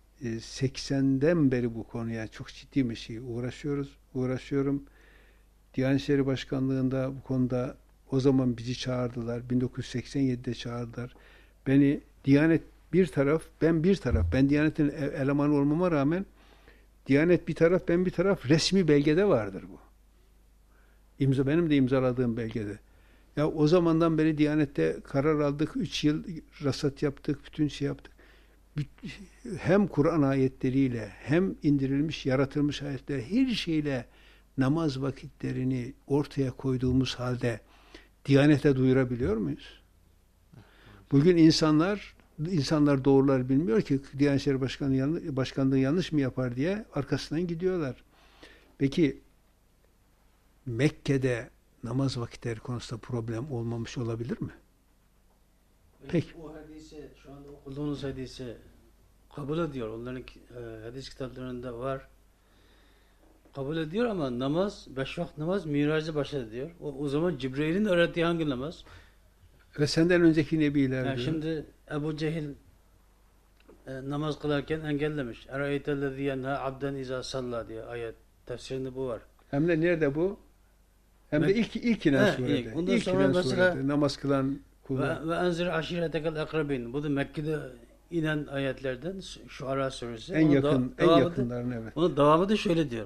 seksenden beri bu konuya çok ciddi bir şey uğraşıyoruz, uğraşıyorum. Diyanet İşleri Başkanlığı'nda bu konuda o zaman bizi çağırdılar. bin dokuz yüz seksen yedide çağırdılar. Beni Diyanet bir taraf, ben bir taraf. Ben Diyanet'in elemanı olmama rağmen Diyanet bir taraf, ben bir taraf, resmi belgede vardır bu. İmza, benim de imzaladığım belgede. Ya o zamandan beri Diyanet'te karar aldık. Üç yıl rasat yaptık. Bütün şey yaptık. Hem Kur'an ayetleriyle hem indirilmiş, yaratılmış ayetler her şeyle namaz vakitlerini ortaya koyduğumuz halde Diyanet'e duyurabiliyor muyuz? Bugün insanlar insanlar doğruları bilmiyor ki Diyanet İşleri Başkanı yanlış, Başkanlığı yanlış mı yapar diye arkasından gidiyorlar. Peki Mekke'de namaz vakitleri konusunda problem olmamış olabilir mi? Peki. O hadise, şu anda okuduğunuz hadise kabul ediyor. Onların e, hadis kitaplarında var. Kabul ediyor ama namaz, beş vakit namaz Mirac'da başladı diyor. O, o zaman Cibril'in öğrettiği hangi namaz? Ve senden önceki nebiler Yani diyor. şimdi Ebu Cehil e, namaz kılarken engellemiş. Erayetellezî yenhâ abden izâ sallâ diye ayet. Tefsirinde bu var. Hem de nerede bu? Hem de Mek- ilk ilk inen He, surede. ilk. Ondan İlk sonra inen mesela- surede. Namaz kılan kullar. Ve, ve enzir aşiretekel akrabin. Bu da Mekke'de inen ayetlerden Şuara suresi. En Onun yakın, da- en devamı da- yakınlarını evet. Onun devamı da şöyle diyor.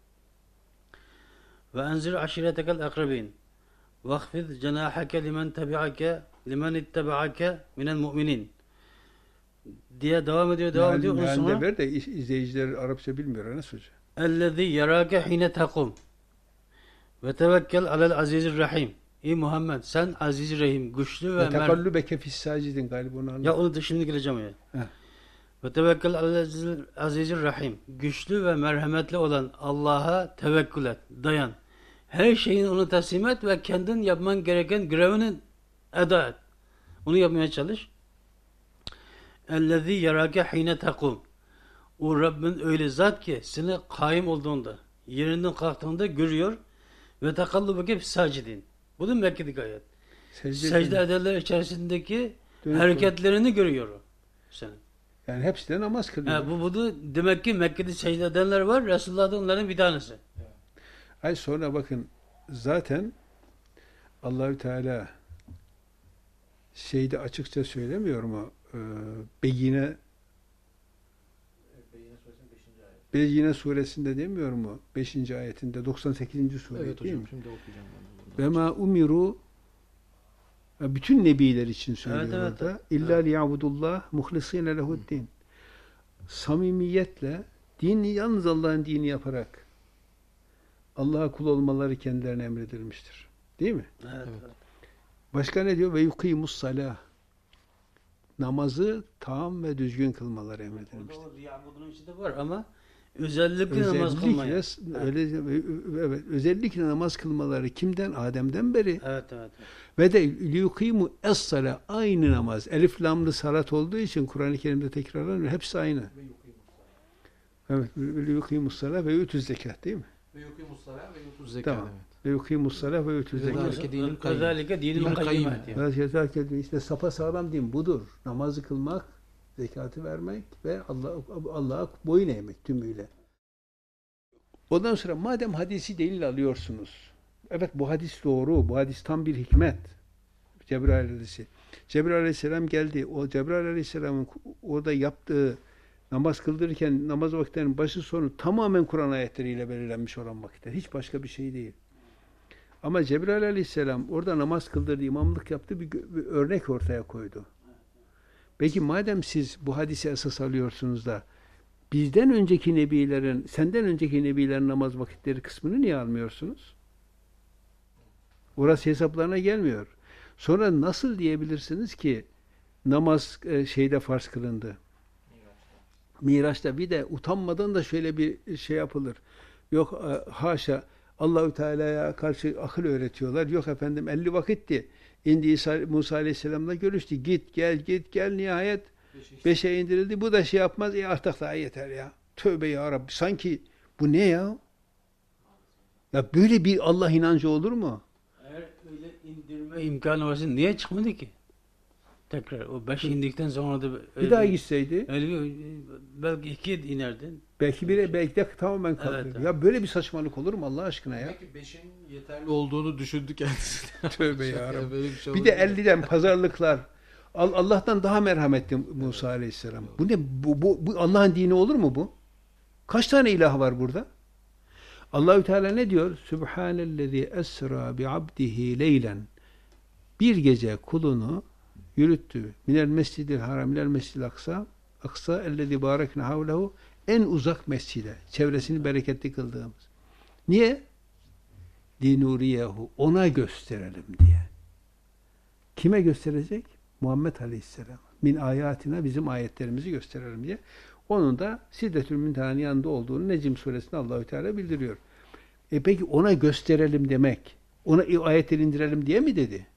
Ve enzir aşiretekel akrabin. Vakfid cenahake limen tebi'ake limen ittebe'ake minel mu'minin. Diye devam ediyor, devam Meal- ediyor. Ondan mealinde sonra ver de iz- izleyiciler Arapça bilmiyor. Nasıl hocam? ellezî yerâke hine takum. Ve tevekkel alel azizir rahim. Ey Muhammed sen aziz rahim, güçlü ve Ve mer... tekallübeke fissacidin galiba onu anlat. Ya onu da şimdi geleceğim ya. Heh. Ve tevekkel alel azizir, azizir rahim. Güçlü ve merhametli olan Allah'a tevekkül et, dayan. Her şeyin onu teslim et ve kendin yapman gereken görevini eda et. Onu yapmaya çalış. Ellezî yerâke hîne takum. O Rabbin öyle zat ki seni kaim olduğunda, yerinden kalktığında görüyor ve tekallubeke fissacidin. Bu da Mekke'deki ayet. Secde, Secde ederler içerisindeki Dönüş hareketlerini görüyor o senin. Yani hepsi de namaz kılıyor. Ha, bu, bu da demek ki Mekke'de secde edenler var. Resulullah da onların bir tanesi. Ay sonra bakın zaten Allahü Teala şeyde açıkça söylemiyor mu? Ee, Beyine Beyine suresinde demiyor mu? beşinci ayetinde doksan sekizinci sure Evet değil hocam mi? şimdi okuyacağım ben. Ve ma umiru bütün nebiler için söylüyor Evet, evet, orada. İlla liyabudullah muhlisine lehuddin. Samimiyetle dini yalnız Allah'ın dini yaparak Allah'a kul olmaları kendilerine emredilmiştir. Değil mi? Evet. Evet. Başka ne diyor? Ve yukimus salah. Namazı tam ve düzgün kılmaları Orada emredilmiştir. o riyabudunun içinde var ama özellikle namaz kılmaya. Özellikle, öyle, evet, özellikle namaz kılmaları kimden? Adem'den beri. Evet, evet. Ve de liyukimu es-sala aynı namaz. Elif lamlı salat olduğu için Kur'an-ı Kerim'de tekrarlanıyor. Hepsi aynı. Evet. Ve liyukimus sala ve yutuz zekat değil mi? Ve yukimus salah ve yutuz zekat. Tamam. Ve yukimus sala ve yutuz Ve zekat. zalike dinul kayyim. Özellikle dinul Dinul kayyim kayyim. diyor. Evet, yeter ki işte sapa sağlam din budur. Namazı kılmak, zekatı vermek ve Allah Allah'a boyun eğmek tümüyle. Ondan sonra madem hadisi delil alıyorsunuz. Evet bu hadis doğru. Bu hadis tam bir hikmet. Cebrail hadisi. Cebrail aleyhisselam geldi. O Cebrail aleyhisselamın orada yaptığı namaz kıldırırken namaz vakitlerinin başı sonu tamamen Kur'an ayetleriyle belirlenmiş olan vakitler. Hiç başka bir şey değil. Ama Cebrail aleyhisselam orada namaz kıldırdı, imamlık yaptı, bir, bir örnek ortaya koydu. Peki madem siz bu hadise esas alıyorsunuz da bizden önceki nebilerin, senden önceki nebilerin namaz vakitleri kısmını niye almıyorsunuz? Orası hesaplarına gelmiyor. Sonra nasıl diyebilirsiniz ki namaz e, şeyde farz kılındı? Miraç'ta bir de utanmadan da şöyle bir şey yapılır. Yok e, haşa Allahü Teala'ya karşı akıl öğretiyorlar. Yok efendim elli vakitti. İndi İsa, Musa Aleyhisselam'la görüştü. Git gel git gel nihayet beşe indirildi. Bu da şey yapmaz. E artık daha yeter ya. Tövbe ya Rabbi. Sanki bu ne ya? Ya böyle bir Allah inancı olur mu? Eğer öyle indirme imkanı varsa niye çıkmadı ki? Tekrar o beş indikten sonra da Bir daha gitseydi öyle bir, belki ikiye inerdin. belki bir belki de tamamen kaldırır. Evet, Ya böyle bir saçmalık olur mu Allah aşkına ya? Demek ki beşin yeterli olduğunu düşündü kendisi. Tövbe ya Rabbi. Böyle bir şey Bir de olabilir. elliden pazarlıklar. Al- Allah'tan daha merhametli Musa Aleyhisselam. Bu ne? Bu, bu, bu Allah'ın dini olur mu bu? Kaç tane ilah var burada? Allahü Teala ne diyor? Subhanellezi esra bi abdihi leylen. Bir gece kulunu yürüttü. Minel mescidil haram minel mescidil aksa. Aksa ellezi barekne havlehu. En uzak mescide. Çevresini bereketli kıldığımız. Niye? Dinuriyehu. Ona gösterelim diye. Kime gösterecek? Muhammed Aleyhisselam. Min ayatina bizim ayetlerimizi gösterelim diye. Onun da Sidretül Müntehanın yanında olduğunu Necm suresinde Allahü Teala bildiriyor. E peki ona gösterelim demek, ona ayetleri indirelim diye mi dedi?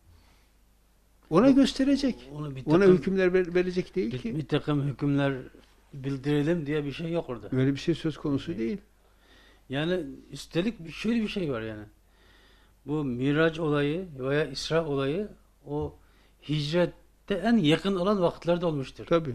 Ona gösterecek. Onu bir Ona takım, hükümler ver- verecek değil bir, ki. bir takım hükümler bildirelim diye bir şey yok orada. Öyle bir şey söz konusu değil. Yani üstelik bir- şöyle bir şey var yani. Bu Miraç olayı veya İsra olayı o hicrette en yakın olan vakitlerde olmuştur. Tabii.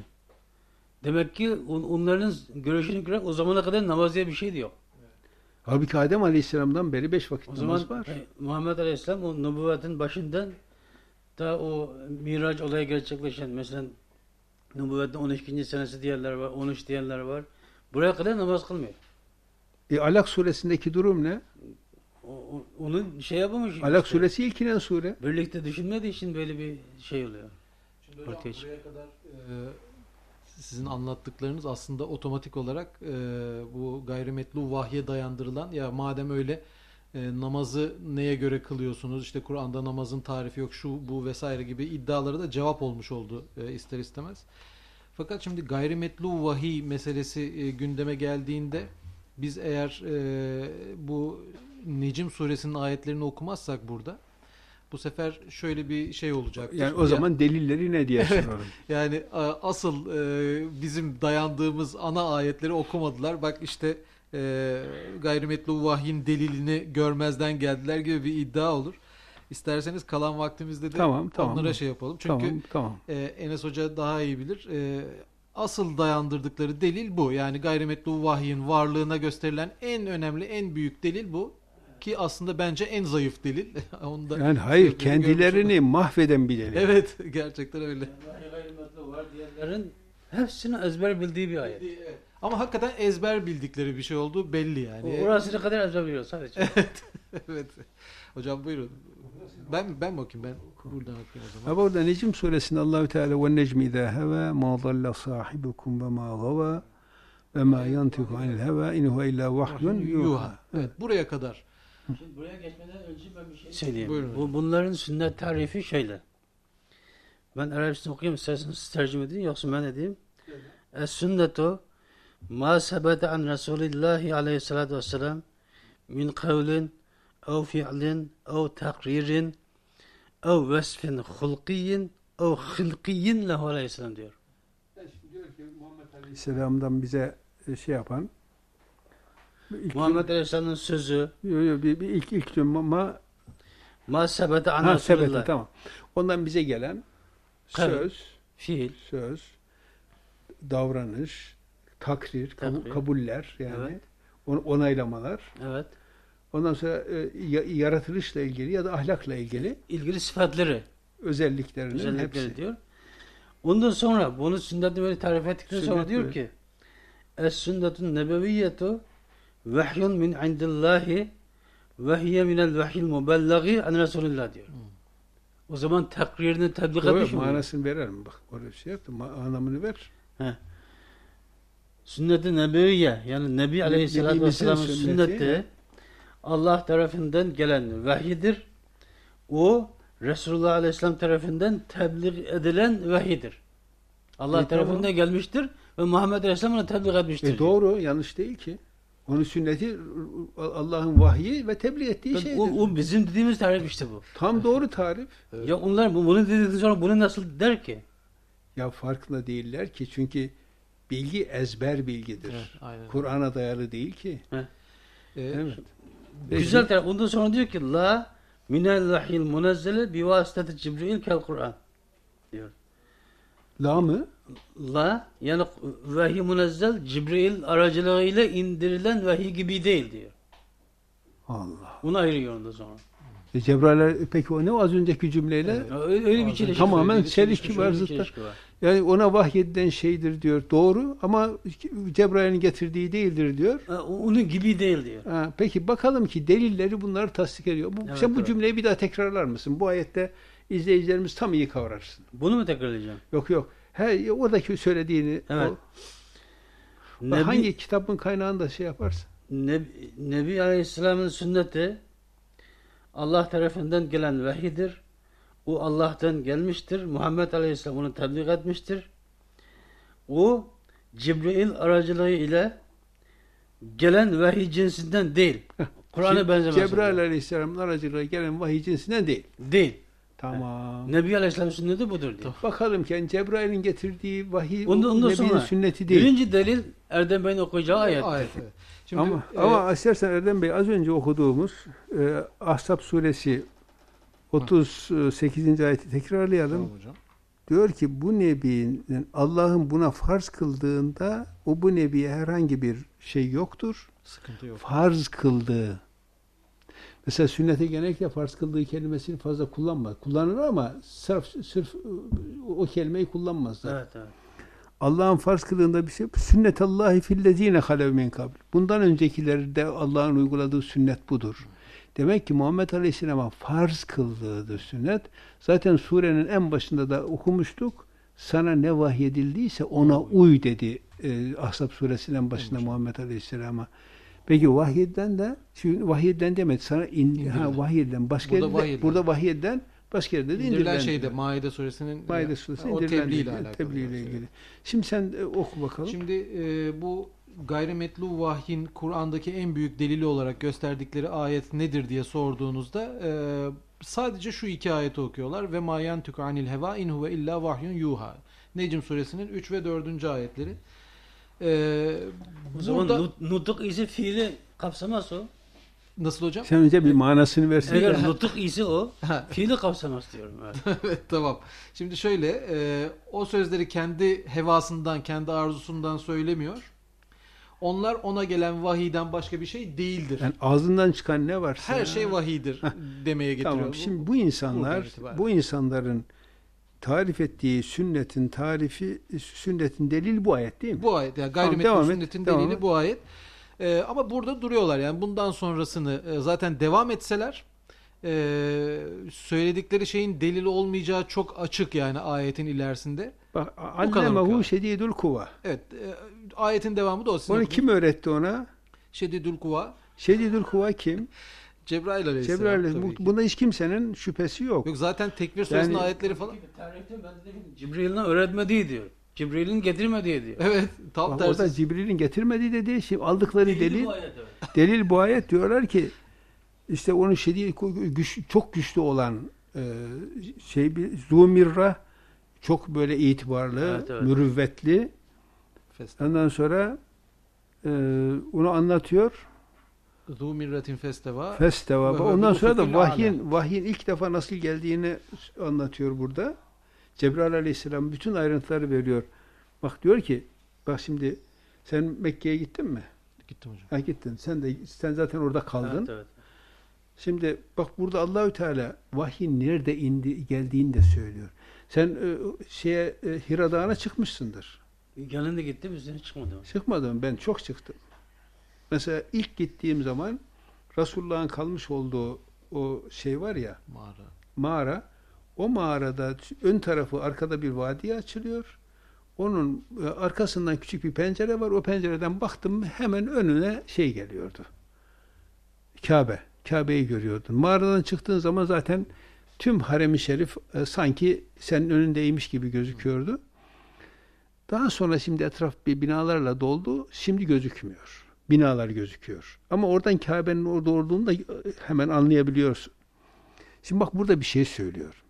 Demek ki on- onların görüşüne göre o zamana kadar namaz diye bir şey de yok. Halbuki Adem Aleyhisselam'dan beri beş vakit O namaz zaman var. e, Muhammed Aleyhisselam o nübüvvetin başından da o Miraç olayı gerçekleşen mesela nübüvvetin on ikinci senesi diyenler var, on üç diyenler var. Buraya kadar namaz kılmıyor. E Alak suresindeki durum ne? O, o- onun şey yapamamış. Alak işte. suresi ilk inen sure. Birlikte düşünmediği için böyle bir şey oluyor. Şimdi hocam Ortaya çık- buraya kadar e, sizin anlattıklarınız aslında otomatik olarak e, bu gayrimetlu vahye dayandırılan ya madem öyle e, namazı neye göre kılıyorsunuz işte Kur'an'da namazın tarifi yok şu bu vesaire gibi iddialara da cevap olmuş oldu e, ister istemez. Fakat şimdi gayrimetlu vahiy meselesi e, gündeme geldiğinde biz eğer e, bu Necm suresinin ayetlerini okumazsak burada bu sefer şöyle bir şey olacaktır. Yani o Ya- zaman delilleri ne diye soralım. Yani a- asıl e, bizim dayandığımız ana ayetleri okumadılar. Bak işte e, gayrimetlu vahyin delilini görmezden geldiler gibi bir iddia olur. İsterseniz kalan vaktimizde de Tamam, tamam. onlara şey yapalım. Çünkü Tamam, tamam. e, Enes Hoca daha iyi bilir. E, asıl dayandırdıkları delil bu. Yani gayrimetlu vahyin varlığına gösterilen en önemli, en büyük delil bu. Ki aslında bence en zayıf delil. Onu da Yani hayır, sebebini görmüş kendilerini mahveden bir delil. Evet, gerçekten öyle. Vahiy gayrimetlu var diyenlerin hepsini ezber bildiği bir ayet. Evet. Ama hakikaten ezber bildikleri bir şey olduğu belli yani. O- Orasına kadar ezber biliyor sadece. Evet. Hocam buyurun. Ben ben mi okuyayım? Ben buradan okuyayım o zaman. Ha burada Necm suresinde Allahü Teala ve necmi izâ hevâ mâ dalla sahibukum ve mâ gavâ ve mâ yantiku anil hevâ in huve illâ vahyun yuhâ. Evet, buraya kadar. Şimdi buraya geçmeden önce ben bir şey söyleyeyim. Buyurun. Bu, bunların sünnet tarifi şöyle. Ben Arapçasını okuyayım, isterseniz siz tercüme edin, yoksa ben edeyim. Es-sünnetu ma sebete an Resulillahi aleyhissalatu vesselam min kavlin ev fi'lin ev takririn ev vesfin hulkiyin ev hılkiyin lehu aleyhisselam diyor. Diyor ki Muhammed Aleyhisselam'dan bize şey yapan ilk Muhammed Aleyhisselam'ın sözü yo, yo, bir, bir ilk ilk cümle ma ma sebete an ha sebete Resulillah. tamam. Ondan bize gelen Tabii. söz, Fiil. söz, davranış, takrir, kabu- Takrir. kabuller yani Evet. on- onaylamalar. Evet. Ondan sonra e, ya- yaratılışla ilgili ya da ahlakla ilgili İlgili sıfatları. özelliklerinin Özellikleri hepsi. diyor. Ondan sonra bunu sünneti böyle tarif ettikten sonra Sünnet diyor böyle. ki Es-sünnetun nebeviyyetu vahyun min indillahi ve hiye minel vahyil mubellagi an Resulillah diyor. O zaman takririni tebliğ Doğru, etmiş mi? manasını verelim bak. Orada bir şey yaptı. Ma- anlamını ver. Sünnet-i nebeviyye yani Nebi Aleyhisselatü Nebimizin Vesselam'ın sünneti, sünneti Allah tarafından gelen vahyidir. O Resulullah Aleyhisselam tarafından tebliğ edilen vahyidir. Allah E, tarafından tamam. gelmiştir ve Muhammed Aleyhisselam onu tebliğ etmiştir. E doğru, yanlış değil ki. Onun sünneti Allah'ın vahyi ve tebliğ ettiği Tabii şeydir. O, o bizim dediğimiz tarif işte bu. Tam doğru tarif. Ya onlar bu- bunu dedikten sonra bunu nasıl der ki? Ya farkında değiller ki çünkü bilgi ezber bilgidir. Evet, aynen. Kur'an'a dayalı değil ki. Ee, Evet. Güzel tarif. Ondan sonra diyor ki la minel vahyil munezzele bi vasiteti Cibril kel Kur'an. diyor. La mı? La yani vahiy münezzel Cibril aracılığıyla indirilen vahiy gibi değil diyor. Allah. Bunu ayırıyor ondan sonra. E Cebrail peki o ne o az önceki cümleyle? Evet. Öyle, öyle bir çelişki. Tamamen söylediği çelişki çelişki, var öyle bir zıttı. çelişki var. Yani ona vahyedilen şeydir diyor. Doğru ama Cebrail'in getirdiği değildir diyor. Ha, onun gibi değil diyor. Ha, peki bakalım ki delilleri bunları tasdik ediyor. Bu, Evet, sen bu evet. cümleyi bir daha tekrarlar mısın? Bu ayette izleyicilerimiz tam iyi kavrarsın. Bunu mu tekrarlayacağım? Yok yok. He, oradaki söylediğini Evet. o, Nebi, hangi kitabın kaynağında şey yaparsın? Nebi, Nebi Aleyhisselam'ın sünneti Allah tarafından gelen vahidir. O Allah'tan gelmiştir. Muhammed Aleyhisselam onu tebliğ etmiştir. O Cibril aracılığı ile gelen vahiy cinsinden değil. Kur'an'a benzemez. Cebrail Aleyhisselam'ın aracılığıyla gelen vahiy cinsinden değil. Değil. Tamam. Nebi Aleyhisselam'ın sünneti budur diyor. Bakalım ki yani Cebrail'in getirdiği vahiy Ondan, ondan Nebi'nin sonra sünneti değil. birinci delil Erdem Bey'in okuyacağı ayet. Ayet, evet. Şimdi, ama e, ama istersen Erdem Bey az önce okuduğumuz e, Ahzab suresi otuz sekizinci ayeti tekrarlayalım. tamam hocam. Diyor ki bu Nebi'nin Allah'ın buna farz kıldığında o bu Nebi'ye herhangi bir şey yoktur. Sıkıntı yok. Farz kıldığı. Mesela sünnete genellikle farz kıldığı kelimesini fazla kullanmaz. Kullanır ama sırf, sırf o kelimeyi kullanmazlar. Evet, evet. Allah'ın farz kılığında bir şey. Sünnetallahi fillezine halev min kabl. Bundan öncekilerde Allah'ın uyguladığı sünnet budur. Demek ki Muhammed Aleyhisselam'a farz kıldığıdır sünnet. Zaten surenin en başında da okumuştuk. Sana ne vahyedildiyse ona uy dedi. E, Ahzab suresinin en başında Muhammed Aleyhisselam'a. Peki vahyeden de şimdi vahyeden demedi. Sana in, ha, vahyeden başka Burada yerde vahyeden. burada vahyeden başka yerde de İndirilen indirilen. şeyde diyor. Maide suresinin Maide suresi o indirilen tebliğ ile ilgili, alakalı. tebliğ ile biraz, ilgili. evet. Şimdi sen e, oku bakalım. Şimdi e, bu gayrimetlu vahyin Kur'an'daki en büyük delili olarak gösterdikleri ayet nedir diye sorduğunuzda e, sadece şu iki ayeti okuyorlar. Ve ma yantiku anil heva in huve illa vahyun yuha. Necm suresinin üç ve dördüncü ayetleri. E, O zaman burada nut- nutuk ise fiili kapsamaz o. nasıl hocam? Sen önce bir manasını versin. Eğer de. nutuk ise o fiili kapsamaz diyorum. Evet. Evet, tamam. Şimdi şöyle e, o sözleri kendi hevasından, kendi arzusundan söylemiyor. Onlar ona gelen vahiyden başka bir şey değildir. Yani ağzından çıkan ne varsa. Her şey vahiydir demeye getiriyor. Tamam. Şimdi bu insanlar, itibaren. bu insanların tarif ettiği sünnetin tarifi, sünnetin delil bu ayet değil mi? Bu ayet yani Tamam, gayrimenkul devam et, sünnetin devam delili et. bu ayet. Ee, ama burada duruyorlar yani bundan sonrasını e, zaten devam etseler e, söyledikleri şeyin delili olmayacağı çok açık yani ayetin ilerisinde. Bak, kadar Allemehu kadar. şedidül kuva. Evet, e, ayetin devamı da o. Sizin Onu okuduğunuz kim öğretti ona? Şedidül kuva. Şedidül kuva kim? Cebrail Aleyhisselam. Cebrail. tabii Bu, ki. bunda hiç kimsenin şüphesi yok. Yok zaten tekvir suresinin Yani- ayetleri falan. Tarihte ben dedim Cibril'in öğretmediği diyor. Cibril'in getirmediği diyor. Evet, tam Bak, orada tersi. Cibril'in getirmediği dedi. Şimdi aldıkları Delili delil, bu ayet, evet. delil bu ayet diyorlar ki işte onun şedid güç, çok güçlü olan e, şey bir Zumirra çok böyle itibarlı, Evet, evet. mürüvvetli. Fest. Ondan sonra e, onu anlatıyor. Zu mirretin festeva. Festeva. Ve- ve Ondan bu sonra da ufukul vahyin vahyin ilk defa nasıl geldiğini anlatıyor burada. Cebrail Aleyhisselam bütün ayrıntıları veriyor. Bak diyor ki bak şimdi sen Mekke'ye gittin mi? Gittim hocam. Ha gittin. Sen de sen zaten orada kaldın. Evet, evet. Şimdi bak burada Allahü Teala vahyin nerede indi geldiğini de söylüyor. Sen e, şeye e, Hira Dağı'na çıkmışsındır. Yanında gittim üstüne çıkmadım. Çıkmadım. Ben çok çıktım. Mesela ilk gittiğim zaman Resulullah'ın kalmış olduğu o şey var ya Mağara. mağara. O mağarada ön tarafı arkada bir vadiye açılıyor. Onun e, arkasından küçük bir pencere var. O pencereden baktım hemen önüne şey geliyordu. Kabe. Kabe'yi görüyordun. Mağaradan çıktığın zaman zaten tüm harem-i şerif e, sanki senin önündeymiş gibi gözüküyordu. Daha sonra şimdi etraf bir binalarla doldu. Şimdi gözükmüyor. Binalar gözüküyor. Ama oradan Kabe'nin orada olduğunu da e, hemen anlayabiliyorsun. Şimdi bak burada bir şey söylüyor.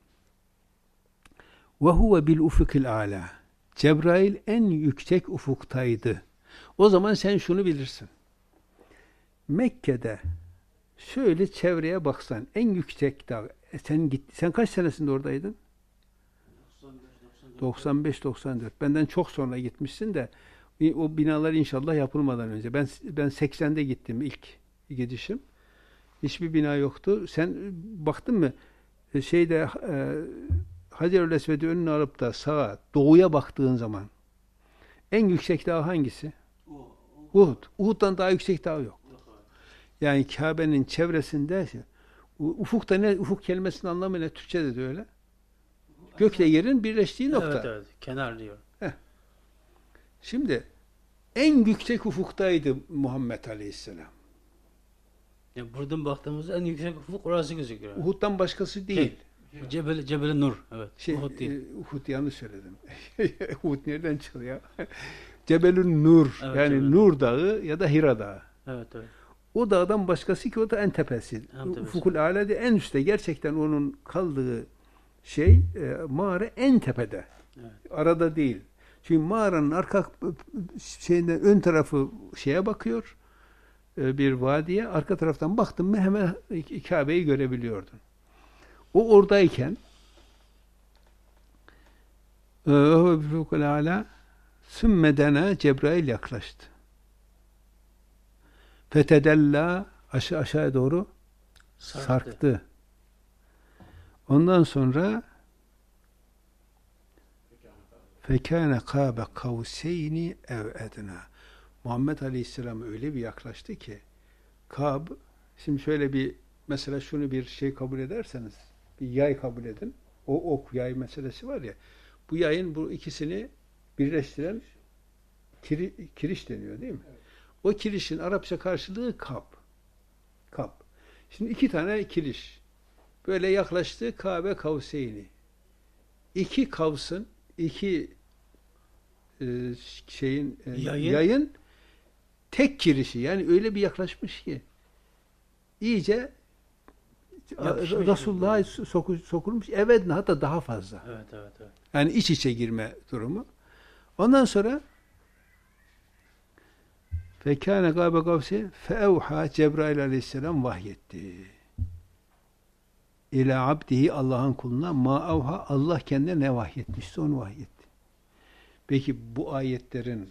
Ve huve bil ufukil ala. Cebrail en yüksek ufuktaydı. O zaman sen şunu bilirsin. Mekke'de şöyle çevreye baksan en yüksek dağ. E sen gitti. Sen kaç senesinde oradaydın? doksan beş doksan dört. Benden çok sonra gitmişsin de o binalar inşallah yapılmadan önce. Ben ben seksende gittim ilk gidişim. Hiçbir bina yoktu. Sen baktın mı şeyde e, Hacerül Esved'i önüne alıp da sağa doğuya baktığın zaman en yüksek dağ hangisi? Uhud. Uhud'dan daha yüksek dağ yok. Yani Kabe'nin çevresinde ufukta ne? Ufuk kelimesinin anlamı ne? Türkçe'de de öyle. Gökle yerin birleştiği nokta. Evet evet. Kenar diyor. Heh. Şimdi en yüksek ufuktaydı Muhammed Aleyhisselam. Yani buradan baktığımızda en yüksek ufuk orası gözüküyor. Uhud'dan başkası değil. Şey, Cebel, Cebel Nur. Evet. Şey, Uhud değil. e, Uhud yanlış söyledim. Uhud nereden çıkıyor? Cebelün Nur. Evet, yani Cebel Nur Dağı ya da Hira Dağı. Evet evet. O dağdan başkası ki o da en tepesi. En tepesi. Ufukul Âlâ'da en üstte. Gerçekten onun kaldığı şey e, mağara en tepede. Evet. Arada değil. Çünkü mağaranın arka şeyinden ön tarafı şeye bakıyor. E, bir vadiye. Arka taraftan baktın mı hemen Kabe'yi görebiliyordun. O oradayken Ufukul Âlâ sümmedena Cebrail yaklaştı. Fetedella aşağı aşağıya doğru sarktı. sarktı. Ondan sonra fekâne kâbe kavseyni ev ednâ. Muhammed Aleyhisselam öyle bir yaklaştı ki Kâb, şimdi şöyle bir mesela şunu bir şey kabul ederseniz bir yay kabul edin. O ok yay meselesi var ya. Bu yayın bu ikisini birleştiren kiri, kiriş deniyor değil mi? Evet. O kirişin Arapça karşılığı kap. Kap. Şimdi iki tane kiriş. Böyle yaklaştı Kabe kavseyni. İki kavsın, iki e, şeyin e, yayın. yayın tek kirişi. Yani öyle bir yaklaşmış ki iyice Yapışmış Resulullah'a soku, sokulmuş. Evet, hatta daha fazla. Evet, evet, evet. Yani iç içe girme durumu. Ondan sonra fekâne gâbe gavsi feevhâ Cebrail aleyhisselam vahyetti. İlâ abdihi Allah'ın kuluna ma evhâ Allah kendine ne vahyetmişse onu vahyetti. Peki bu ayetlerin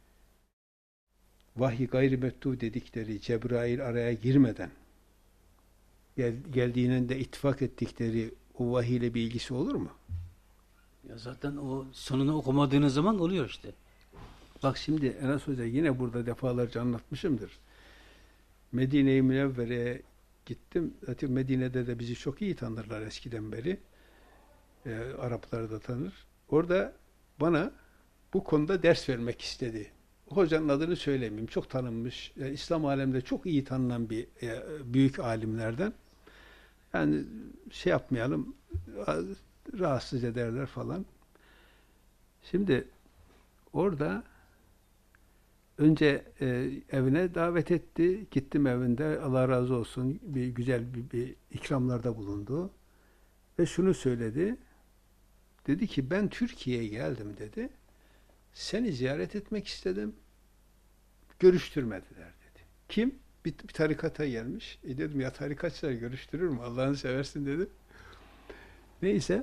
vahyi gayrimettu dedikleri Cebrail araya girmeden gel, geldiğinin de ittifak ettikleri o vahiyle bir ilgisi olur mu? Ya zaten o sonunu okumadığınız zaman oluyor işte. Bak şimdi Enes Hoca yine burada defalarca anlatmışımdır. Medine-i Münevvere'ye gittim. Zaten Medine'de de bizi çok iyi tanırlar eskiden beri. E, Arapları da tanır. Orada bana bu konuda ders vermek istedi. Hocanın adını söylemeyeyim. Çok tanınmış. Yani İslam aleminde çok iyi tanınan bir e, büyük alimlerden. Yani şey yapmayalım, rahatsız ederler falan. Şimdi orada önce e, evine davet etti. Gittim evinde. Allah razı olsun. Bir güzel bir, bir ikramlarda bulundu. Ve şunu söyledi. Dedi ki ben Türkiye'ye geldim dedi. Seni ziyaret etmek istedim. Görüştürmediler dedi. Kim? Bir, bir tarikata gelmiş. E dedim ya tarikatçılar görüştürür mü? Allah'ını seversin dedim. Neyse.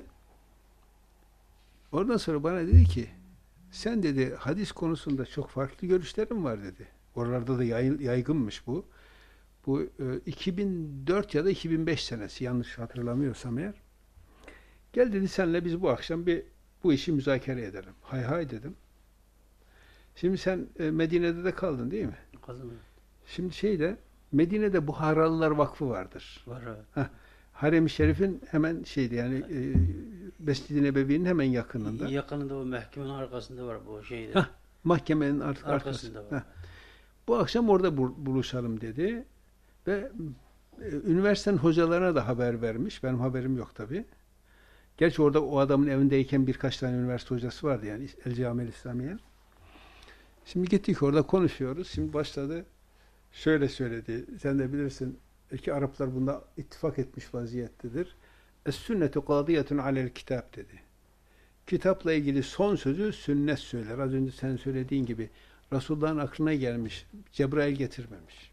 Oradan sonra bana dedi ki sen dedi hadis konusunda çok farklı görüşlerim var dedi. Oralarda da yay, yaygınmış bu. Bu e, iki bin dört ya da iki bin beş senesi yanlış hatırlamıyorsam eğer. Gel dedi senle biz bu akşam bir bu işi müzakere edelim. Hay hay dedim. Şimdi sen e, Medine'de de kaldın değil mi? Kaldım. Şimdi şeyde Medine'de Buharalılar Vakfı vardır. Var evet. Heh, Harem-i Şerif'in hemen şeydi yani e, Mescid-i Nebevi'nin hemen yakınında. Yakınında o mahkemenin arkasında var bu şeyde. Heh, mahkemenin ar arkasında. Arkasında var. Heh. Bu akşam orada buluşalım dedi ve e, üniversitenin hocalarına da haber vermiş. Benim haberim yok tabii. Gerçi orada o adamın evindeyken birkaç tane üniversite hocası vardı yani El Camil İslamiye. Şimdi gittik orada konuşuyoruz. Şimdi başladı. Şöyle söyledi. Sen de bilirsin ki Araplar bunda ittifak etmiş vaziyettedir. Es-sünnetu kadiyetun alel kitap dedi. Kitapla ilgili son sözü sünnet söyler. Az önce sen söylediğin gibi Resulullah'ın aklına gelmiş. Cebrail getirmemiş.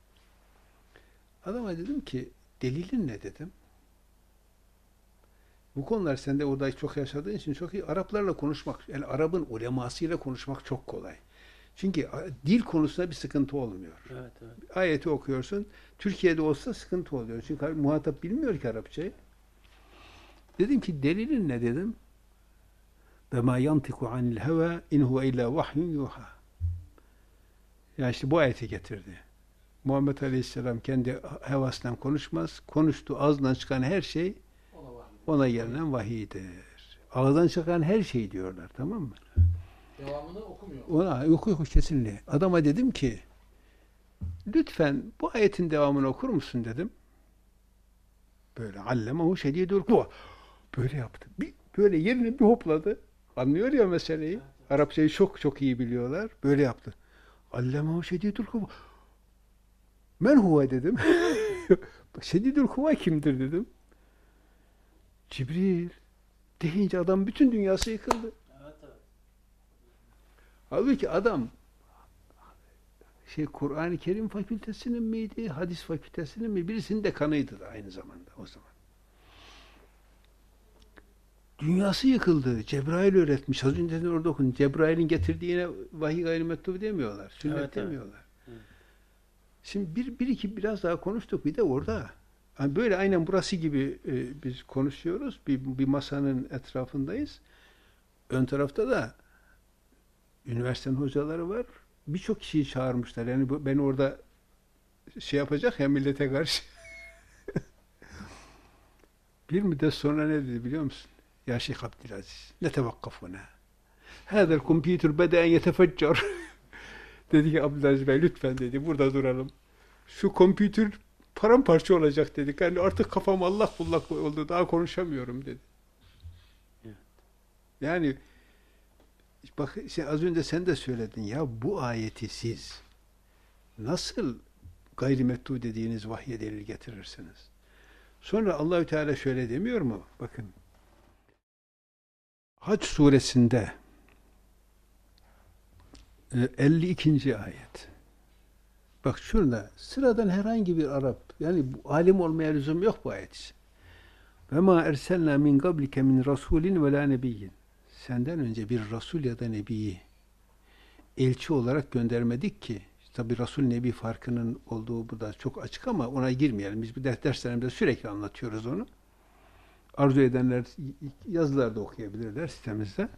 Adama dedim ki delilin ne dedim. Bu konular sen de orada çok yaşadığın için çok iyi. Araplarla konuşmak, yani Arap'ın ulemasıyla konuşmak çok kolay. Çünkü dil konusunda bir sıkıntı olmuyor. Evet, evet. Ayeti okuyorsun. Türkiye'de olsa sıkıntı oluyor. Çünkü muhatap bilmiyor ki Arapçayı. Dedim ki delilin ne dedim? Ve ma yantiku anil heva in huve illa vahyun yuha. Ya işte bu ayeti getirdi. Muhammed Aleyhisselam kendi hevasından konuşmaz. Konuştu, ağzından çıkan her şey ona gelen vahiydir. Ağızdan çıkan her şey diyorlar, tamam mı? Devamını okumuyor. Ona yok yok kesinlikle. Adama dedim ki lütfen bu ayetin devamını okur musun dedim. Böyle allemahu şedidul kuva. Böyle yaptı. Bir, böyle yerine bir hopladı. Anlıyor ya meseleyi. Evet, evet. Arapçayı çok çok iyi biliyorlar. Böyle yaptı. Allemahu şedidul kuva. Men huve dedim. Şedidul kuva kimdir dedim. Cibril. Deyince adam bütün dünyası yıkıldı. Evet, evet. Halbuki adam şey Kur'an-ı Kerim fakültesinin miydi, hadis fakültesinin mi? Birisinin de kanıydı da aynı zamanda o zaman. Dünyası yıkıldı. Cebrail öğretmiş. Az önce de orada okudum. Cebrail'in getirdiğine vahiy gayrimettubu demiyorlar. Sünnet Evet, demiyorlar. Evet. Şimdi bir, bir iki biraz daha konuştuk. Bir de orada yani böyle aynen burası gibi e, biz konuşuyoruz. Bir, bir masanın etrafındayız. Ön tarafta da üniversitenin hocaları var. Birçok kişiyi çağırmışlar. Yani bu, ben orada şey yapacak ya millete karşı. Bir müddet sonra ne dedi biliyor musun? Ya Şeyh Abdülaziz, ne tevakkafuna. Hâzel kompütür bede'en yetefeccar. Dedi ki Abdülaziz Bey lütfen dedi burada duralım. Şu kompütür paramparça olacak dedik. Yani artık kafam allak bullak oldu. Daha konuşamıyorum dedi. Evet. Yani bak işte az önce sen de söyledin ya bu ayeti siz nasıl gayrimettu dediğiniz vahye delil getirirsiniz? Sonra Allahü Teala şöyle demiyor mu? Bakın. Hac suresinde elli ikinci ayet. Bak şurada sıradan herhangi bir Arap yani bu, alim olmaya lüzum yok bu ayet için. Ve ma erselna min qablike min rasulin ve la nebiyyin. Senden önce bir Resul ya da Nebi'yi elçi olarak göndermedik ki. Tabi Resul Nebi farkının olduğu burada çok açık ama ona girmeyelim. Biz bu derslerimizde sürekli anlatıyoruz onu. Arzu edenler yazılarda okuyabilirler sitemizde.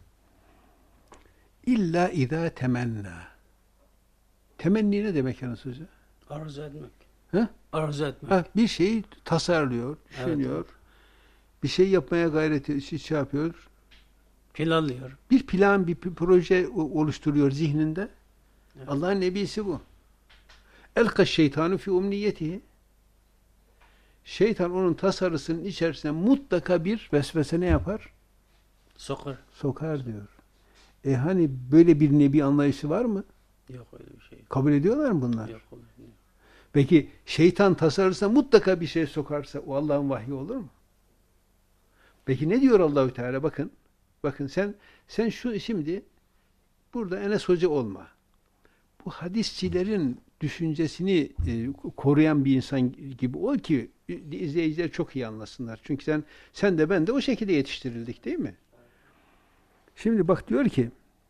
İlla izâ temenna. Temenni ne demek yani sözü? Arzu etmek. He? Arzu etmek. Ha, bir şeyi tasarlıyor, düşünüyor. Evet. Bir şey yapmaya gayret ediyor, şey yapıyor. Planlıyor. Bir plan, bir proje oluşturuyor zihninde. Evet. Allah'ın nebisi bu. Elka şeytanu fi umniyetihi. Şeytan onun tasarısının içerisine mutlaka bir vesvese ne yapar? Sokar. Sokar diyor. E hani böyle bir nebi anlayışı var mı? Yok öyle bir şey. Kabul ediyorlar mı bunlar? Yok öyle bir şey. Peki şeytan tasarısına mutlaka bir şey sokarsa o Allah'ın vahyi olur mu? Peki ne diyor Allahü Teala? Bakın. Bakın sen sen şu şimdi burada Enes Hoca olma. Bu hadisçilerin düşüncesini e, koruyan bir insan gibi ol ki izleyiciler çok iyi anlasınlar. Çünkü sen sen de ben de o şekilde yetiştirildik değil mi? Şimdi bak diyor ki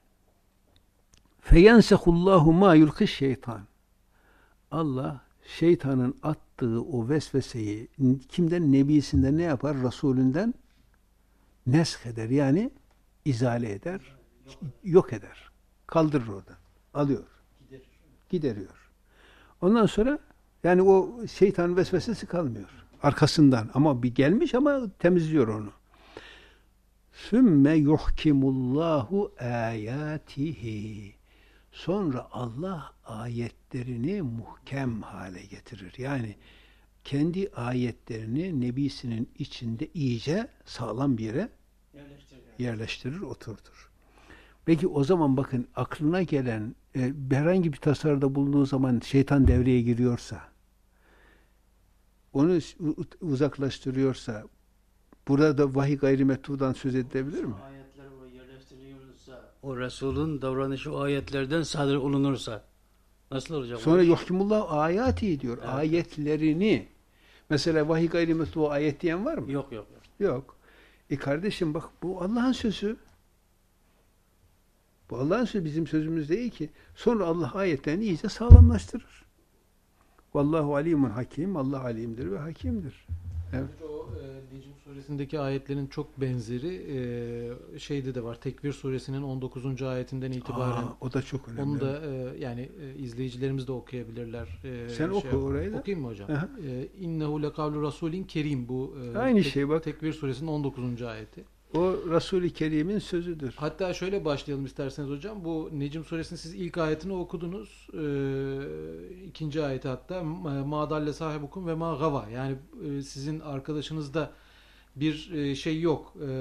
feyensehullahu ma yulkiş şeytan. Allah şeytanın attığı o vesveseyi kimden? Nebisinden ne yapar? Resulünden nesk eder. Yani izale eder. Yok eder. Kaldırır oradan. Alıyor. Gideriyor. Ondan sonra yani o şeytanın vesvesesi kalmıyor. Arkasından ama bir gelmiş ama temizliyor onu. Sümme yuhkimullahu ayatihi. Sonra Allah ayetlerini muhkem hale getirir. Yani kendi ayetlerini nebisinin içinde iyice sağlam bir yere yerleştirir, yerleştirir oturtur. Peki o zaman bakın aklına gelen e, herhangi bir tasarıda bulunduğu zaman şeytan devreye giriyorsa, onu uzaklaştırıyorsa, burada da vahiy gayrimettudan söz edilebilir mi? Ayetler yerleştiriliyorsa, o Resul'ün davranışı o ayetlerden sadır olunursa, nasıl olacak? Sonra yuhkimullah ayati diyor. Evet. Ayetlerini, mesela vahiy gayrimettu ayet diyen var mı? Yok yok. Yok. E kardeşim bak bu Allah'ın sözü. Bu Allah'ın sözü, bizim sözümüz değil ki. Sonra Allah ayetlerini iyice sağlamlaştırır. Vallahu alimun hakim. Allah alimdir ve hakimdir. Evet. O e, Necm suresindeki ayetlerin çok benzeri e, şeyde de var. Tekvir suresinin on dokuzuncu ayetinden itibaren. Aa, o da çok önemli. Onu da e, yani e, izleyicilerimiz de okuyabilirler. E, Sen oku yap- orayı da. Okuyayım mı hocam? Aha. E, İnnehu lekavlu rasulin kerim, bu e, Aynı tek- şey bak. Tekvir suresinin on dokuzuncu ayeti. O Resul-i Kerim'in sözüdür. Hatta şöyle başlayalım isterseniz hocam. Bu Necm suresinin siz ilk ayetini okudunuz. Ee, ikinci ayeti hatta ma dalle sahibukum ve ma gava. Yani e, sizin arkadaşınızda bir e, şey yok. Ee,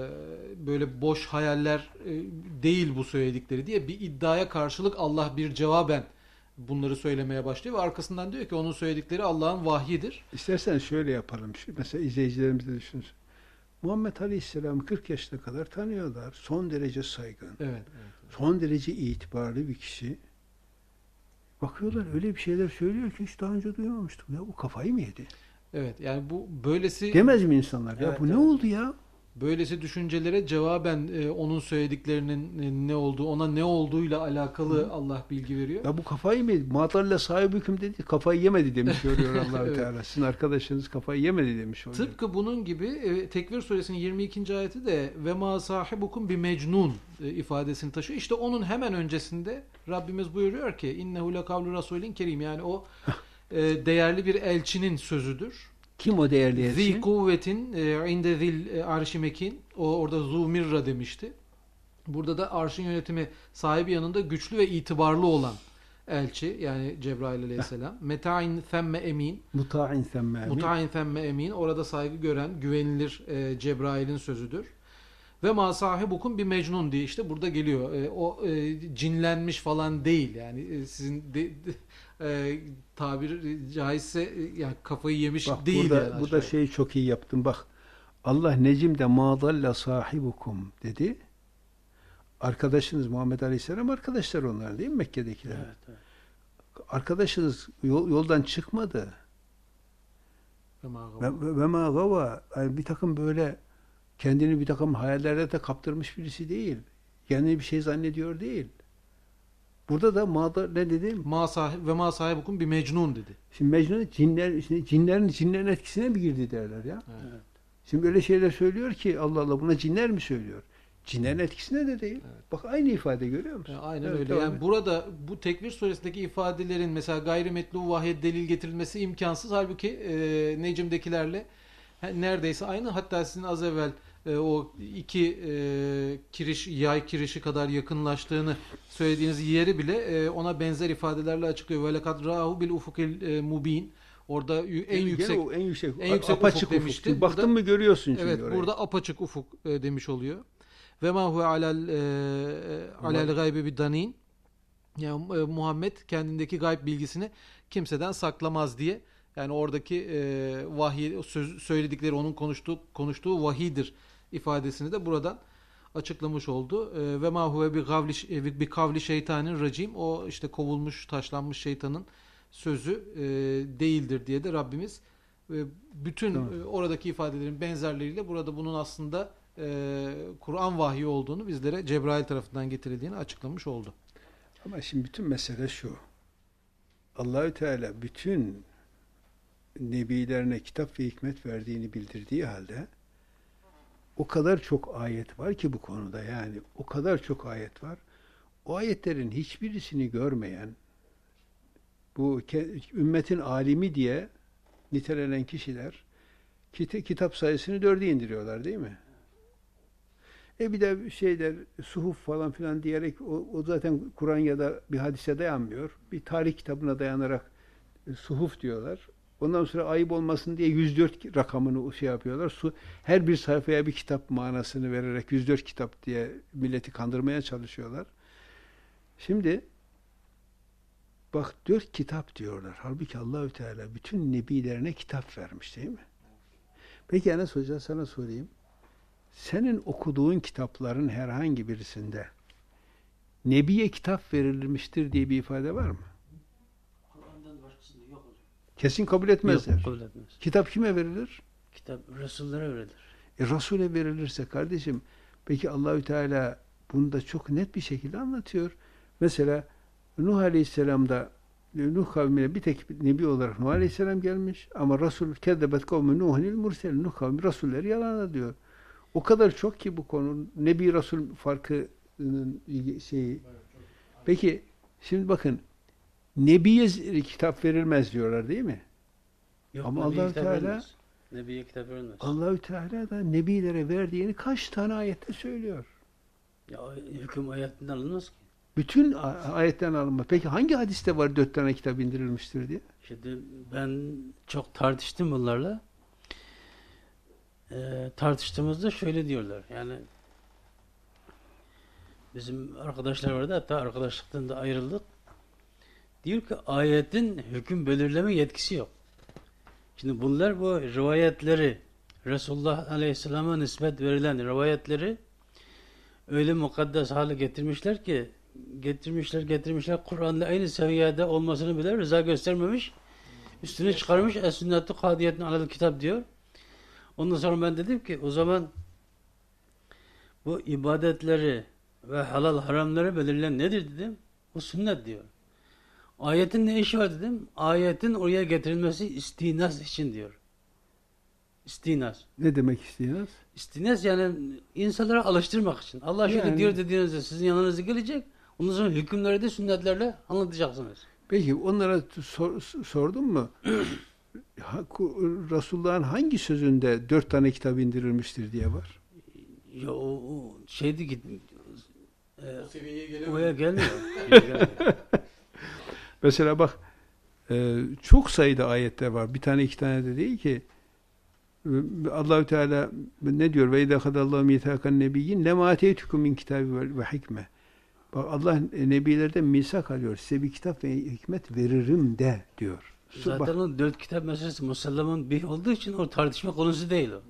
böyle boş hayaller e, değil bu söyledikleri diye bir iddiaya karşılık Allah bir cevaben bunları söylemeye başlıyor ve arkasından diyor ki onun söyledikleri Allah'ın vahyidir. İstersen şöyle yapalım. Şu, mesela izleyicilerimiz de düşünsün. Muhammed Aleyhisselam'ı kırk yaşına kadar tanıyorlar. Son derece saygın. Evet. evet. Son derece itibarlı bir kişi. Bakıyorlar öyle bir şeyler söylüyor ki hiç daha önce duymamıştık. Ya bu kafayı mı yedi? Evet. Yani bu böylesi Demez mi insanlar? Ya Evet, bu ne evet. oldu ya? Böylesi düşüncelere cevaben e, onun söylediklerinin e, ne olduğu, ona ne olduğuyla alakalı Allah bilgi veriyor. Ya bu kafayı mı yedi? Madalle sahibüküm dedi. Kafayı yemedi demiş oluyor Allah-u Evet. Teala. Sizin arkadaşınız kafayı yemedi demiş oluyor. Tıpkı bunun gibi e, Tekvir suresinin yirmi ikinci ayeti de ve ma sahibukum bi mecnun e, ifadesini taşıyor. İşte onun hemen öncesinde Rabbimiz buyuruyor ki innehu lekavlu rasulin kerim, yani o e, değerli bir elçinin sözüdür. Kim o değerli Zi elçi? kuvvetin e, inde zil e, arşi mekin. O orada zu mirra demişti. Burada da arşın yönetimi sahibi yanında güçlü ve itibarlı olan elçi, yani Cebrail aleyhisselam. Meta'in femme emin. Muta'in semme. Muta'in femme emin. Orada saygı gören, güvenilir e, Cebrail'in sözüdür. Ve ma sahibukum bir mecnun diye işte burada geliyor. E, o e, cinlenmiş falan değil. Yani e, sizin de, de, e, tabir caizse e, yani kafayı yemiş Bak değil. burada, yani bu da aşağı. şeyi çok iyi yaptın. Bak Allah Necim'de madalla sahibukum dedi. Arkadaşınız Muhammed Aleyhisselam arkadaşlar onlar değil mi Mekke'dekiler? Evet, evet. Arkadaşınız yol, yoldan çıkmadı. Ve ma Ve, ve, ve ma gava, yani bir takım böyle kendini bir takım hayallere de kaptırmış birisi değil. Kendini bir şey zannediyor değil. Burada da mağda ne dedim? Ma sahib ve ma sahibukum bir mecnun dedi. Şimdi Mecnun cinler, şimdi cinlerin cinlerin etkisine mi girdi derler ya? Evet. Evet. Şimdi öyle şeyler söylüyor ki Allah Allah, buna cinler mi söylüyor? Cinlerin etkisine de değil. Evet. Bak aynı ifade görüyor musun? Yani aynen Evet, öyle. devam Yani et. burada bu Tekvir suresindeki ifadelerin mesela gayrimetlu vahye delil getirilmesi imkansız. Halbuki e, Necm'dekilerle he- neredeyse aynı. Hatta sizin az evvel e, o iki e, kiriş, yay kirişi kadar yakınlaştığını söylediğiniz yeri bile e, ona benzer ifadelerle açıklıyor. Ve lekad ra'ahu bil ufukil e, mubin. Orada y- en Gene yüksek o en yüksek, en yüksek apaçık ufuk ufuk. demişti. Şimdi baktın Burada- mı görüyorsun şimdi evet orayı. burada apaçık ufuk e, demiş oluyor. Ve ma huve alel e, alel gaybi bir danin. Yani e, Muhammed kendindeki gayb bilgisini kimseden saklamaz diye. Yani oradaki e, vahiy söz, söyledikleri onun konuştuğu konuştuğu vahidir ifadesini de buradan açıklamış oldu. E, ve ma huve bi kavli e, bi kavli şeytanın racim. O işte kovulmuş, taşlanmış şeytanın sözü e, değildir diye de Rabbimiz e, bütün Tamam. e, oradaki ifadelerin benzerleriyle burada bunun aslında e, Kur'an vahyi olduğunu, bizlere Cebrail tarafından getirildiğini açıklamış oldu. Ama şimdi bütün mesele şu. Allahü Teala bütün nebilerine kitap ve hikmet verdiğini bildirdiği halde o kadar çok ayet var ki bu konuda, yani o kadar çok ayet var. O ayetlerin hiçbirisini görmeyen, bu ke- ümmetin alimi diye nitelenen kişiler kit- kitap sayısını dörde indiriyorlar değil mi? E bir de şeyler, suhuf falan filan diyerek o, o zaten Kur'an ya da bir hadise dayanmıyor. Bir tarih kitabına dayanarak e, suhuf diyorlar. Ondan sonra ayıp olmasın diye yüz dört rakamını şey yapıyorlar. Su, her bir sayfaya bir kitap manasını vererek yüz dört kitap diye milleti kandırmaya çalışıyorlar. Şimdi bak dört kitap diyorlar. Halbuki Allahü Teala bütün nebilerine kitap vermiş değil mi? Peki Enes Hoca, sana sorayım. Senin okuduğun kitapların herhangi birisinde Nebiye kitap verilmiştir diye bir ifade var mı? Kur'an'dan başkasında yok hocam. Kesin kabul etmezler. Yok, kabul etmez. Kitap kime verilir? Kitap Resullere öyledir. E Resul'e verilirse kardeşim, peki Allahü Teala bunu da çok net bir şekilde anlatıyor. Mesela Nuh Aleyhisselam'da Nuh kavmine bir tek nebi olarak Nuh Aleyhisselam gelmiş ama Resul kezzebet kavmi Nuh'il mursel, Nuh kavmi Resulleri yalan diyor. O kadar çok ki bu konu Nebi Resul farkının şeyi. Peki şimdi bakın, Nebiye kitap verilmez diyorlar değil mi? Yok, Ama Nebi'ye Allah kitap Teala verilmez. Nebi'ye kitap verilmez. Allahü Teala da nebilere verdiğini kaç tane ayette söylüyor. Ya hüküm ayetinden alınmaz ki. Bütün ayetten alınma. Peki hangi hadiste var dört tane kitap indirilmiştir diye? Şimdi ben çok tartıştım bunlarla. Ee, tartıştığımızda şöyle diyorlar. Yani bizim arkadaşlar vardı, hatta arkadaşlıktan da ayrıldık. Diyor ki ayetin hüküm belirleme yetkisi yok. Şimdi bunlar bu rivayetleri, Resulullah Aleyhisselam'a nispet verilen rivayetleri öyle mukaddes hale getirmişler ki getirmişler getirmişler Kur'an'la aynı seviyede olmasını bile rıza göstermemiş. Üstüne çıkarmış Es-Sünnetü Kadiyetün Alel Kitap diyor. Ondan sonra ben dedim ki o zaman bu ibadetleri ve halal haramları belirleyen nedir dedim. O sünnet diyor. Ayetin ne işi var dedim. Ayetin oraya getirilmesi istinas için diyor. İstinas. Ne demek istiyorsunuz? İstinas yani insanlara alıştırmak için. Allah şöyle Yani- diyor dediğinizde sizin yanınıza gelecek. Ondan sonra hükümleri de sünnetlerle anlatacaksınız. Peki onlara sor, sordun mu? Ha- ku- Resulullah'ın hangi sözünde dört tane kitap indirilmiştir diye var? Ya o, o şeydi ki e, O seviyeye gelemedi. oraya gelmiyor. Gelmiyor. Mesela bak, e, çok sayıda ayetler var. Bir tane iki tane de değil ki. E, Allahü Teala ne diyor? Ve idâ kadallahu mîthâkan nebiyyin lemâ ateytukum min kitâbi ve ve hikme. Bak Allah e, nebilerden misak alıyor. Size bir kitap ve hikmet veririm de diyor. Su- Zaten bak, o dört kitap meselesi musallaman bih olduğu için o tartışma konusu değil o.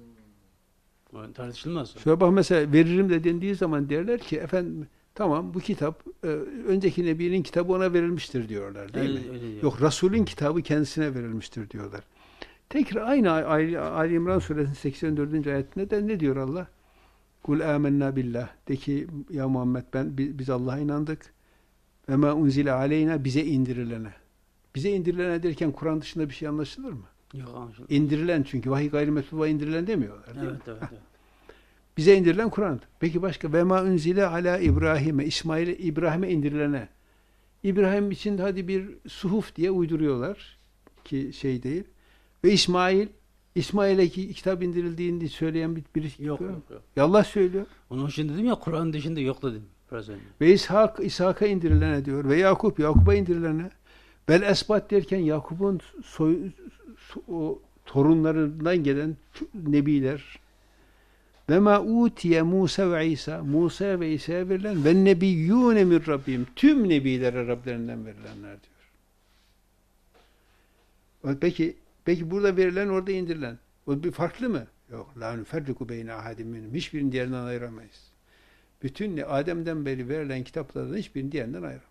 O tartışılmaz o. şöyle bak, mesela veririm de dendiği zaman derler ki efendim tamam bu kitap e, önceki nebinin kitabı ona verilmiştir diyorlar değil Öyle- mi? öyle diyor. Yok, Resul'ün kitabı kendisine verilmiştir diyorlar. Tekrar aynı Ali, Ali İmran suresinin seksen dördüncü ayetinde de ne diyor Allah? Kul âmennâ billah. De ki ya Muhammed ben bi- biz Allah'a inandık. Ve mâ unzile aleyna, bize indirilene. Bize indirilene derken Kur'an dışında bir şey anlaşılır mı? Yok anlaşılmaz. İndirilen, çünkü vahiy gayrimetluba indirilen demiyorlar. Değil mi? Evet evet. evet. Bize indirilen Kur'an'dır. Peki başka? Ve ma unzile ala İbrahim'e, İsmail'e, İbrahim'e indirilene. İbrahim için hadi bir suhuf diye uyduruyorlar ki şey değil. Ve İsmail, İsmail'e ki kitap indirildiğini söyleyen bir birisi Yok, yok. yok, yok. Ya Allah söylüyor. Onun için dedim ya Kur'an dışında yok dedim biraz önce. Ve İshak, İshak'a indirilene diyor. Ve Yakup, Yakup'a indirilene. Vel esbat derken Yakup'un soy, so- o torunlarından gelen nebiler. Ve ma utiye Musa ve İsa, Musa ve İsa'ya verilen ve nebiyyûne min Rabbim, tüm nebilere Rablerinden verilenler diyor. Peki, peki burada verilen, orada indirilen. O bir farklı mı? Yok. La nuferriku beyne ahadim minhum. Hiçbirini diğerinden ayıramayız. Bütün Adem'den beri verilen kitaplardan hiçbirini diğerinden ayıramayız.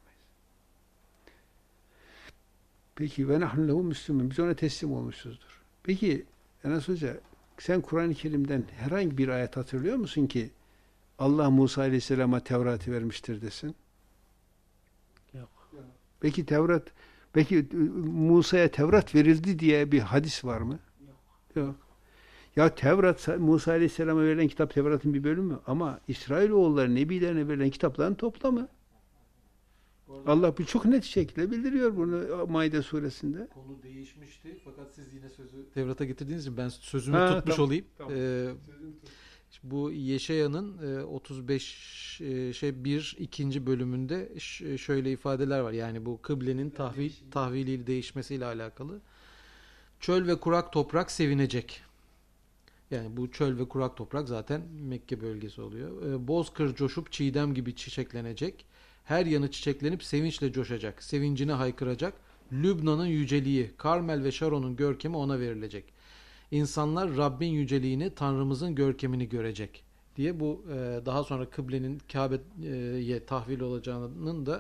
Peki ve nahnu lehu müslümun. Biz ona teslim olmuşuzdur. Peki Enes Hoca, sen Kur'an-ı Kerim'den herhangi bir ayet hatırlıyor musun ki Allah Musa Aleyhisselam'a Tevrat'ı vermiştir desin? Yok. Peki Tevrat, peki Musa'ya Tevrat verildi diye bir hadis var mı? Yok. Yok. Ya Tevrat, Musa Aleyhisselam'a verilen kitap Tevrat'ın bir bölümü ama İsrailoğulları Nebilerine verilen kitapların toplamı. Allah bu çok net şekilde bildiriyor bunu Maide suresinde. Konu değişmişti fakat siz yine sözü Tevrat'a getirdiğiniz için ben sözümü Ha, tutmuş tamam, olayım. tamam. Ee, bu Yeşaya'nın e, otuz beş e, şey bir ikinci bölümünde ş- şöyle ifadeler var. Yani bu kıblenin tahvil tahviliyle değişmesiyle alakalı. Çöl ve kurak toprak sevinecek. Yani bu çöl ve kurak toprak zaten Mekke bölgesi oluyor. Ee, Bozkır coşup çiğdem gibi çiçeklenecek. Her yanı çiçeklenip sevinçle coşacak. Sevincine haykıracak. Lübnan'ın yüceliği, Karmel ve Şaron'un görkemi ona verilecek. İnsanlar Rabbin yüceliğini, Tanrımızın görkemini görecek diye bu e, daha sonra kıblenin Kabe'ye tahvil olacağının da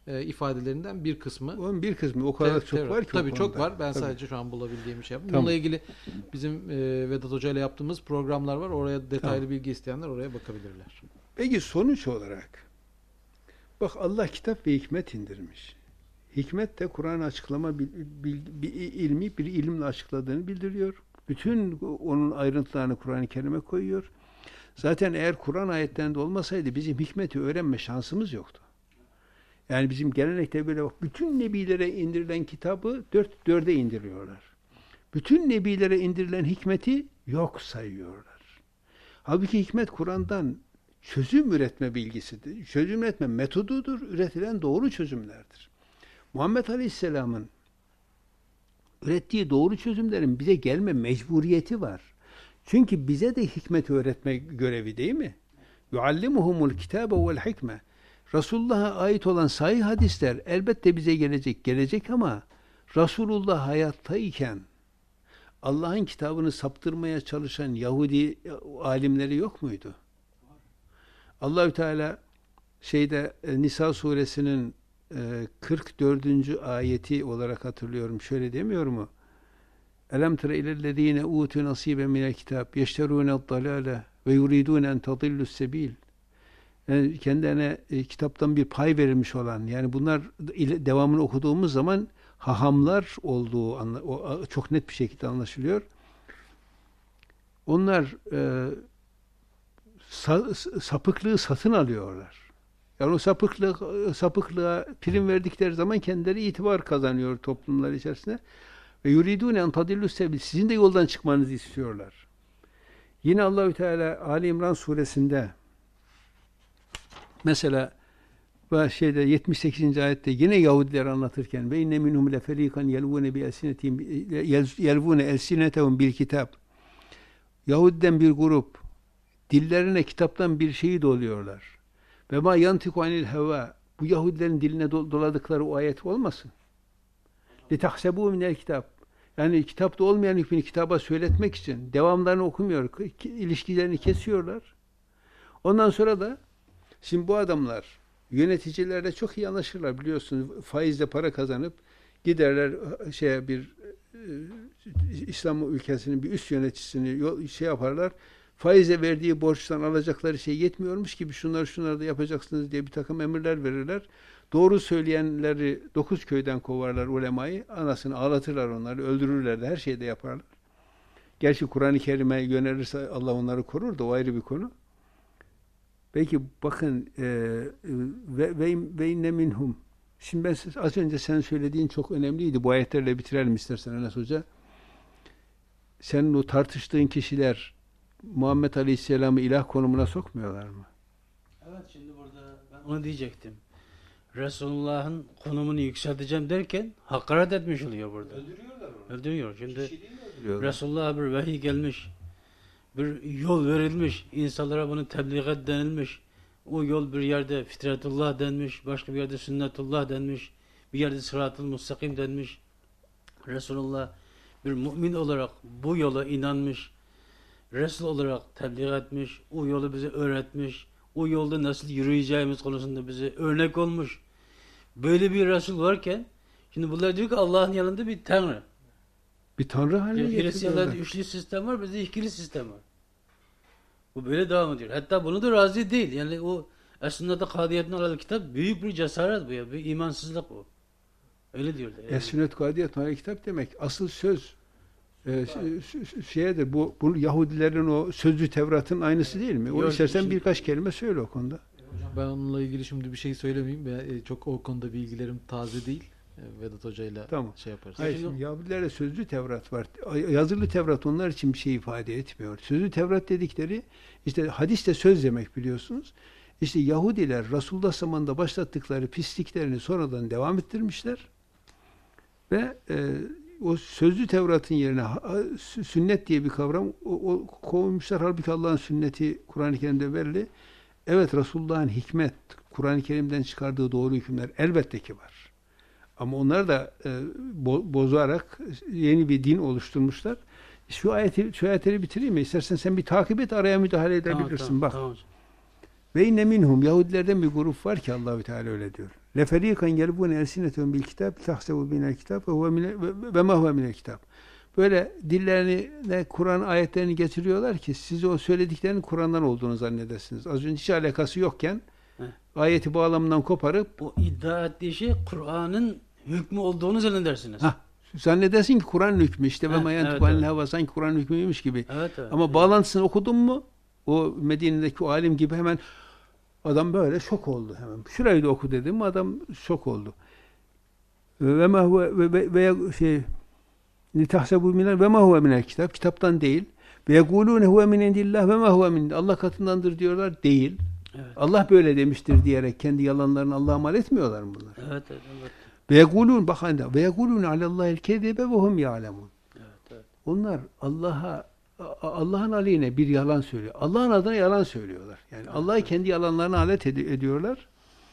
e, ifadelerinden bir kısmı. Onun bir kısmı o kadar Tev- çok Tevrat. var ki. Tabii o çok konuda. var. Ben Tabii. sadece şu an bulabildiğim şey yaptım. Tamam. Bununla ilgili bizim e, Vedat Hoca ile yaptığımız programlar var. Oraya detaylı Tamam. bilgi isteyenler oraya bakabilirler. Peki sonuç olarak bak Allah kitap ve hikmet indirmiş. Hikmet de Kur'an'ı açıklama bil, bil, bir ilmi bir ilimle açıkladığını bildiriyor. Bütün onun ayrıntılarını Kur'an-ı Kerim'e koyuyor. Zaten eğer Kur'an ayetlerinde olmasaydı bizim hikmeti öğrenme şansımız yoktu. Yani bizim gelenekte böyle bak, bütün nebilere indirilen kitabı dört dörde indiriyorlar. Bütün nebilere indirilen hikmeti yok sayıyorlar. Halbuki hikmet Kur'an'dan çözüm üretme bilgisidir. Çözüm üretme metodudur. Üretilen doğru çözümlerdir. Muhammed Aleyhisselam'ın ürettiği doğru çözümlerin bize gelme mecburiyeti var. Çünkü bize de hikmet öğretme görevi değil mi? Yuallimuhumul kitabe vel hikme. Resulullah'a ait olan sahih hadisler elbette bize gelecek. Gelecek ama Resulullah hayattayken Allah'ın kitabını saptırmaya çalışan Yahudi alimleri yok muydu? Allahü Teala şeyde Nisa suresinin kırk dördüncü ayeti olarak hatırlıyorum. Şöyle demiyor mu? Elem tere ilellezine utu nasiben minel kitab yeşterûne'd dalâle ve yuridûne en tadillus sebil. Yani kendilerine e, kitaptan bir pay verilmiş olan, yani bunlar ile, devamını okuduğumuz zaman hahamlar olduğu anla, o, çok net bir şekilde anlaşılıyor. Onlar e, sa, sapıklığı satın alıyorlar. Yani o sapıklık, sapıklığa prim verdikleri zaman kendileri itibar kazanıyor toplumlar içerisinde. Ve yuridûne en tadillus sebil. Sizin de yoldan çıkmanızı istiyorlar. Yine Allahü Teala Ali İmran suresinde mesela ve şeyde yetmiş sekizinci ayette yine Yahudileri anlatırken ve inne minhum leferikan yelvune bi elsinetihim yelvune elsinetehum bil kitap. Yahudiden bir grup dillerine kitaptan bir şeyi doluyorlar. Ve ma yantiku anil heva. Bu Yahudilerin diline doladıkları o ayet olmasın. Li tahsebu minel kitap. Yani kitapta olmayan hükmünü kitaba söyletmek için devamlarını okumuyor. İlişkilerini kesiyorlar. Ondan sonra da şimdi bu adamlar yöneticilerle çok iyi anlaşırlar, biliyorsunuz. Faizle para kazanıp giderler şeye bir e, İslam ülkesinin bir üst yöneticisini yol, şey yaparlar. Faize verdiği borçtan alacakları şey yetmiyormuş gibi şunları şunları da yapacaksınız diye bir takım emirler verirler. Doğru söyleyenleri dokuz köyden kovarlar ulemayı. Anasını ağlatırlar onları, öldürürler de her şeyi de yaparlar. Gerçi Kur'an-ı Kerim'e yönelirse Allah onları korur da o ayrı bir konu. Peki bakın e, ve ve, ve inne minhum. Şimdi ben siz, az önce sen söylediğin çok önemliydi. Bu ayetlerle bitirelim istersen Enes Hoca. Senin o tartıştığın kişiler Muhammed Aleyhisselam'ı ilah konumuna sokmuyorlar mı? Evet, şimdi burada ben onu diyecektim. Resulullah'ın konumunu yükselteceğim derken hakaret etmiş oluyor burada. Öldürüyorlar onu. Öldürüyor. Şimdi Öldürüyorlar. Resulullah'a bir vahiy gelmiş. Bir yol verilmiş. İnsanlara bunu tebliğ et denilmiş. O yol bir yerde fitretullah denmiş. Başka bir yerde sünnetullah denmiş. Bir yerde sırat-ı mustakim denmiş. Resulullah bir mümin olarak bu yola inanmış. Resul olarak tebliğ etmiş. O yolu bize öğretmiş. O yolda nasıl yürüyeceğimiz konusunda bize örnek olmuş. Böyle bir Resul varken şimdi bunlar diyor ki Allah'ın yanında bir Tanrı. Bir tanrı haline getiriyorlar. Hristiyanlarda üçlü sistem var, bizde ikili sistem var. Bu böyle devam ediyor. Hatta bunu da razı değil. Yani o Es-Sünnet'e Kadiyet'in alalı kitap büyük bir cesaret bu ya. Bir imansızlık bu. Öyle diyorlar. Yani. Es-Sünnet Kadiyet Mali kitap demek. Asıl söz e, şeydir. Bu, bu Yahudilerin o sözlü Tevrat'ın aynısı değil mi? O Yok, istersen şimdi- birkaç kelime söyle o konuda. Hocam ben onunla ilgili şimdi bir şey söylemeyeyim. Ben, e, çok o konuda bilgilerim taze değil. E, Vedat Hoca'yla Tamam. şey yaparız. Hayır, Şimdi- şimdi Yahudilerde sözlü Tevrat var. Yazılı Tevrat onlar için bir şey ifade etmiyor. Sözlü Tevrat dedikleri işte hadis de söz demek, biliyorsunuz. İşte Yahudiler Resulullah zamanında başlattıkları pisliklerini sonradan devam ettirmişler. Ve e, o sözlü Tevrat'ın yerine ha, sünnet diye bir kavram o, o koymuşlar. Halbuki Allah'ın sünneti Kur'an-ı Kerim'de verili. Evet, Resulullah'ın hikmet, Kur'an-ı Kerim'den çıkardığı doğru hükümler elbette ki var. Ama onlar da e, bo, bozarak yeni bir din oluşturmuşlar. Şu ayeti, şu ayetleri bitireyim mi? İstersen sen bir takip et, araya müdahale edebilirsin. Tamam, tamam, Bak. tamam hocam. Ve inne minhum Yahudilerden bir grup var ki Allahü Teala öyle diyor. Leferikan yerbun elsinetun bil kitap tahsebu minel kitap ve huve mine ve ma huve minel kitap. Böyle dillerine Kur'an ayetlerini getiriyorlar ki siz o söylediklerinin Kur'an'dan olduğunu zannedersiniz. Az önce hiç alakası yokken Heh. ayeti bağlamından koparıp O iddia ettiği şey Kur'an'ın hükmü olduğunu zannedersiniz. ha zannedersin ki Kur'an hükmü işte ve Ha, mayan evet, tubanil evet. hava sanki Kur'an hükmüymüş gibi. Evet, evet. Ama bağlantısını okudun mu o Medine'deki o alim gibi hemen adam böyle şok oldu hemen. Şurayı da oku dedim adam şok oldu. Ve ma huve ve, ve, ve şey litahsebu minel ve ma huve minel kitap kitaptan değil. Ve yekulune huve min indillah ve ma huve min Allah katındandır diyorlar değil. Evet. Allah böyle demiştir diyerek kendi yalanlarını Allah'a mal etmiyorlar mı bunlar? Evet, evet, evet. Ve yekulun bak hani ve yekulun alallahil kezibe ve hum ya'lemun. Evet, evet. Onlar Allah'a Allah'ın aleyhine bir yalan söylüyor. Allah'ın adına yalan söylüyorlar. Yani Allah'ı kendi yalanlarına alet ed- ediyorlar.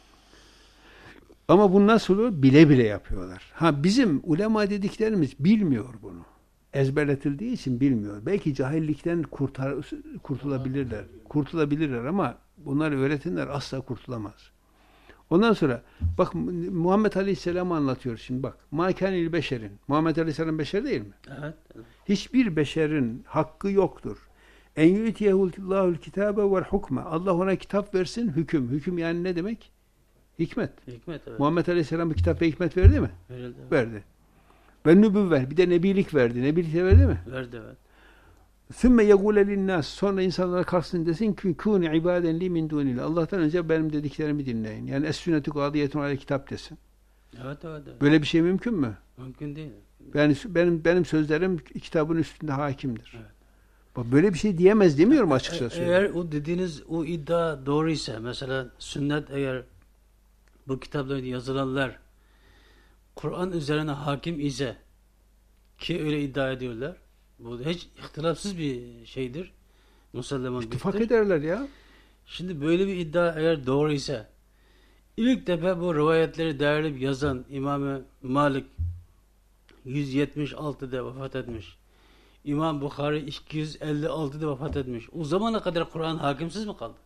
Ama bu nasıl olur? Bile bile yapıyorlar. Ha bizim ulema dediklerimiz bilmiyor bunu. Ezberletildiği için bilmiyor. Belki cahillikten kurtar, kurtulabilirler. Kurtulabilirler ama bunları öğretenler asla kurtulamaz. Ondan sonra bak Muhammed Aleyhisselam anlatıyor şimdi bak. Ma kânil beşerin. Muhammed Aleyhisselam beşer değil mi? Evet, evet. Hiçbir beşerin hakkı yoktur. En yu'tiyehullahul kitabe vel hukme. Allah ona kitap versin, hüküm. Hüküm yani ne demek? Hikmet. Hikmet, evet. Muhammed Aleyhisselam bir kitap ve hikmet verdi mi? Verildi, evet. Verdi. Ve nübüvve. Bir de nebilik verdi. Nebilik de verdi mi? Verdi, evet. Sümme yegule linnâs. Sonra insanlara kalksın desin ki kûni ibâden li min dûnillah. Allah'tan önce benim dediklerimi dinleyin. Yani es-sünnetu gâdiyetun aleyh kitap desin. Evet, evet, evet. Böyle bir şey mümkün mü? Mümkün değil. Yani benim benim sözlerim kitabın üstünde hakimdir. Evet. Bak böyle bir şey diyemez demiyorum açıkça E- söylüyorum. Eğer o dediğiniz o iddia doğruysa mesela sünnet eğer bu kitaplarda yazılanlar Kur'an üzerine hakim ise ki öyle iddia ediyorlar. Bu hiç ihtilafsız bir şeydir. Musalleman İttifak bilgidir. ederler ya. Şimdi böyle bir iddia eğer doğruysa ilk defa bu rivayetleri değerli yazan İmam Malik yüz yetmiş altıda vefat etmiş. İmam Bukhari iki yüz elli altıda vefat etmiş. O zamana kadar Kur'an hakimsiz mi kaldı?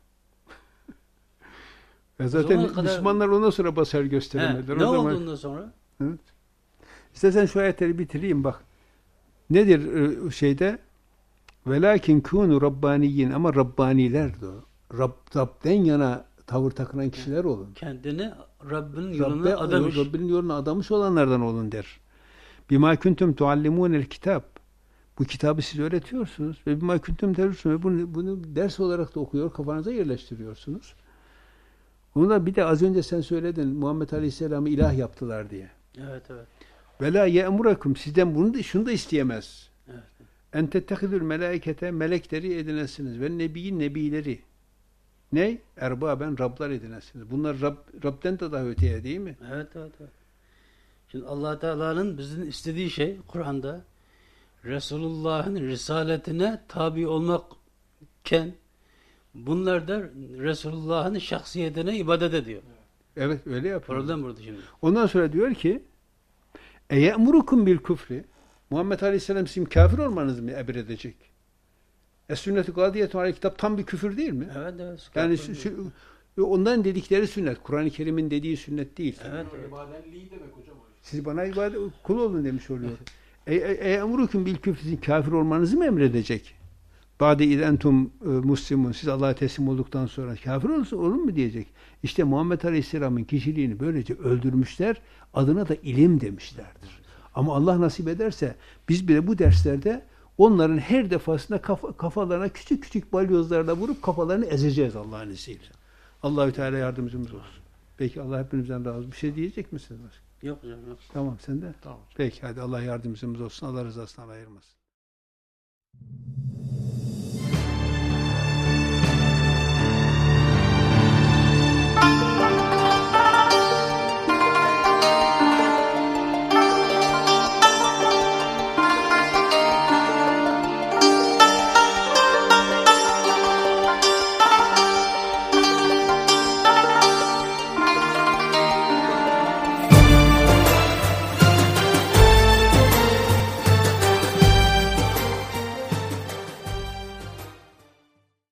Ya zaten zamana kadar- Müslümanlar ondan sonra basar He, gösteremediler. ne O zaman- oldu ondan sonra? Evet. İstersen şu ayetleri bitireyim bak. Nedir e, şeyde? Velakin kûnû rabbaniyin ama Rabbaniler de o. Rab, Rab'den yana tavır takınan kişiler olun. Kendini Rabbinin yoluna Rabbe, adamış. Rabbinin yoluna adamış olanlardan olun der. Bima kuntum tuallimunel kitap. Bu kitabı siz öğretiyorsunuz ve bima kuntum terusun ve bunu, bunu ders olarak da okuyor, kafanıza yerleştiriyorsunuz. Bunu da bir de az önce sen söyledin Muhammed Aleyhisselam'ı ilah yaptılar diye. Evet, evet. Ve la ye'murekum sizden bunu da şunu da isteyemez. Evet. En tettehidül melaikete melekleri edinesiniz ve nebiyin nebileri. Ne? Erbaben Rablar edinesiniz. Bunlar Rab, Rab'den de daha öteye değil mi? Evet, evet, evet. Şimdi Allah Teala'nın bizim istediği şey Kur'an'da Resulullah'ın risaletine tabi olmakken bunlar da Resulullah'ın şahsiyetine ibadet ediyor. Evet öyle yapıyor. Problem burada şimdi. Ondan sonra diyor ki eye'murukum bil küfri Muhammed Aleyhisselam sizin kafir olmanızı mı emredecek? Es-sünnet-i gâdiyetun aleyh kitap tam bir küfür değil mi? Evet, evet. Yani şu, şu, onların dedikleri sünnet. Kur'an-ı Kerim'in dediği sünnet değil. Evet, evet. İbadenliği demek hocam. Siz bana ibadet kul olun demiş oluyor. Eye'murukum bil küfri sizin kafir olmanızı mı emredecek? Ba'de identum muslimun siz Allah'a teslim olduktan sonra kafir olursa olur mu diyecek. İşte Muhammed Aleyhisselam'ın kişiliğini böylece öldürmüşler. Adına da ilim demişlerdir. Ama Allah nasip ederse biz bile bu derslerde onların her defasında kaf- kafalarına küçük küçük balyozlarla vurup kafalarını ezeceğiz Allah'ın izniyle. Allahü Teala yardımcımız olsun. Peki Allah hepinizden razı olsun. Bir şey diyecek misiniz? Yok hocam, yok. Tamam sen de. Tamam. Peki hadi Allah yardımcımız olsun. Allah rızasından ayırmasın.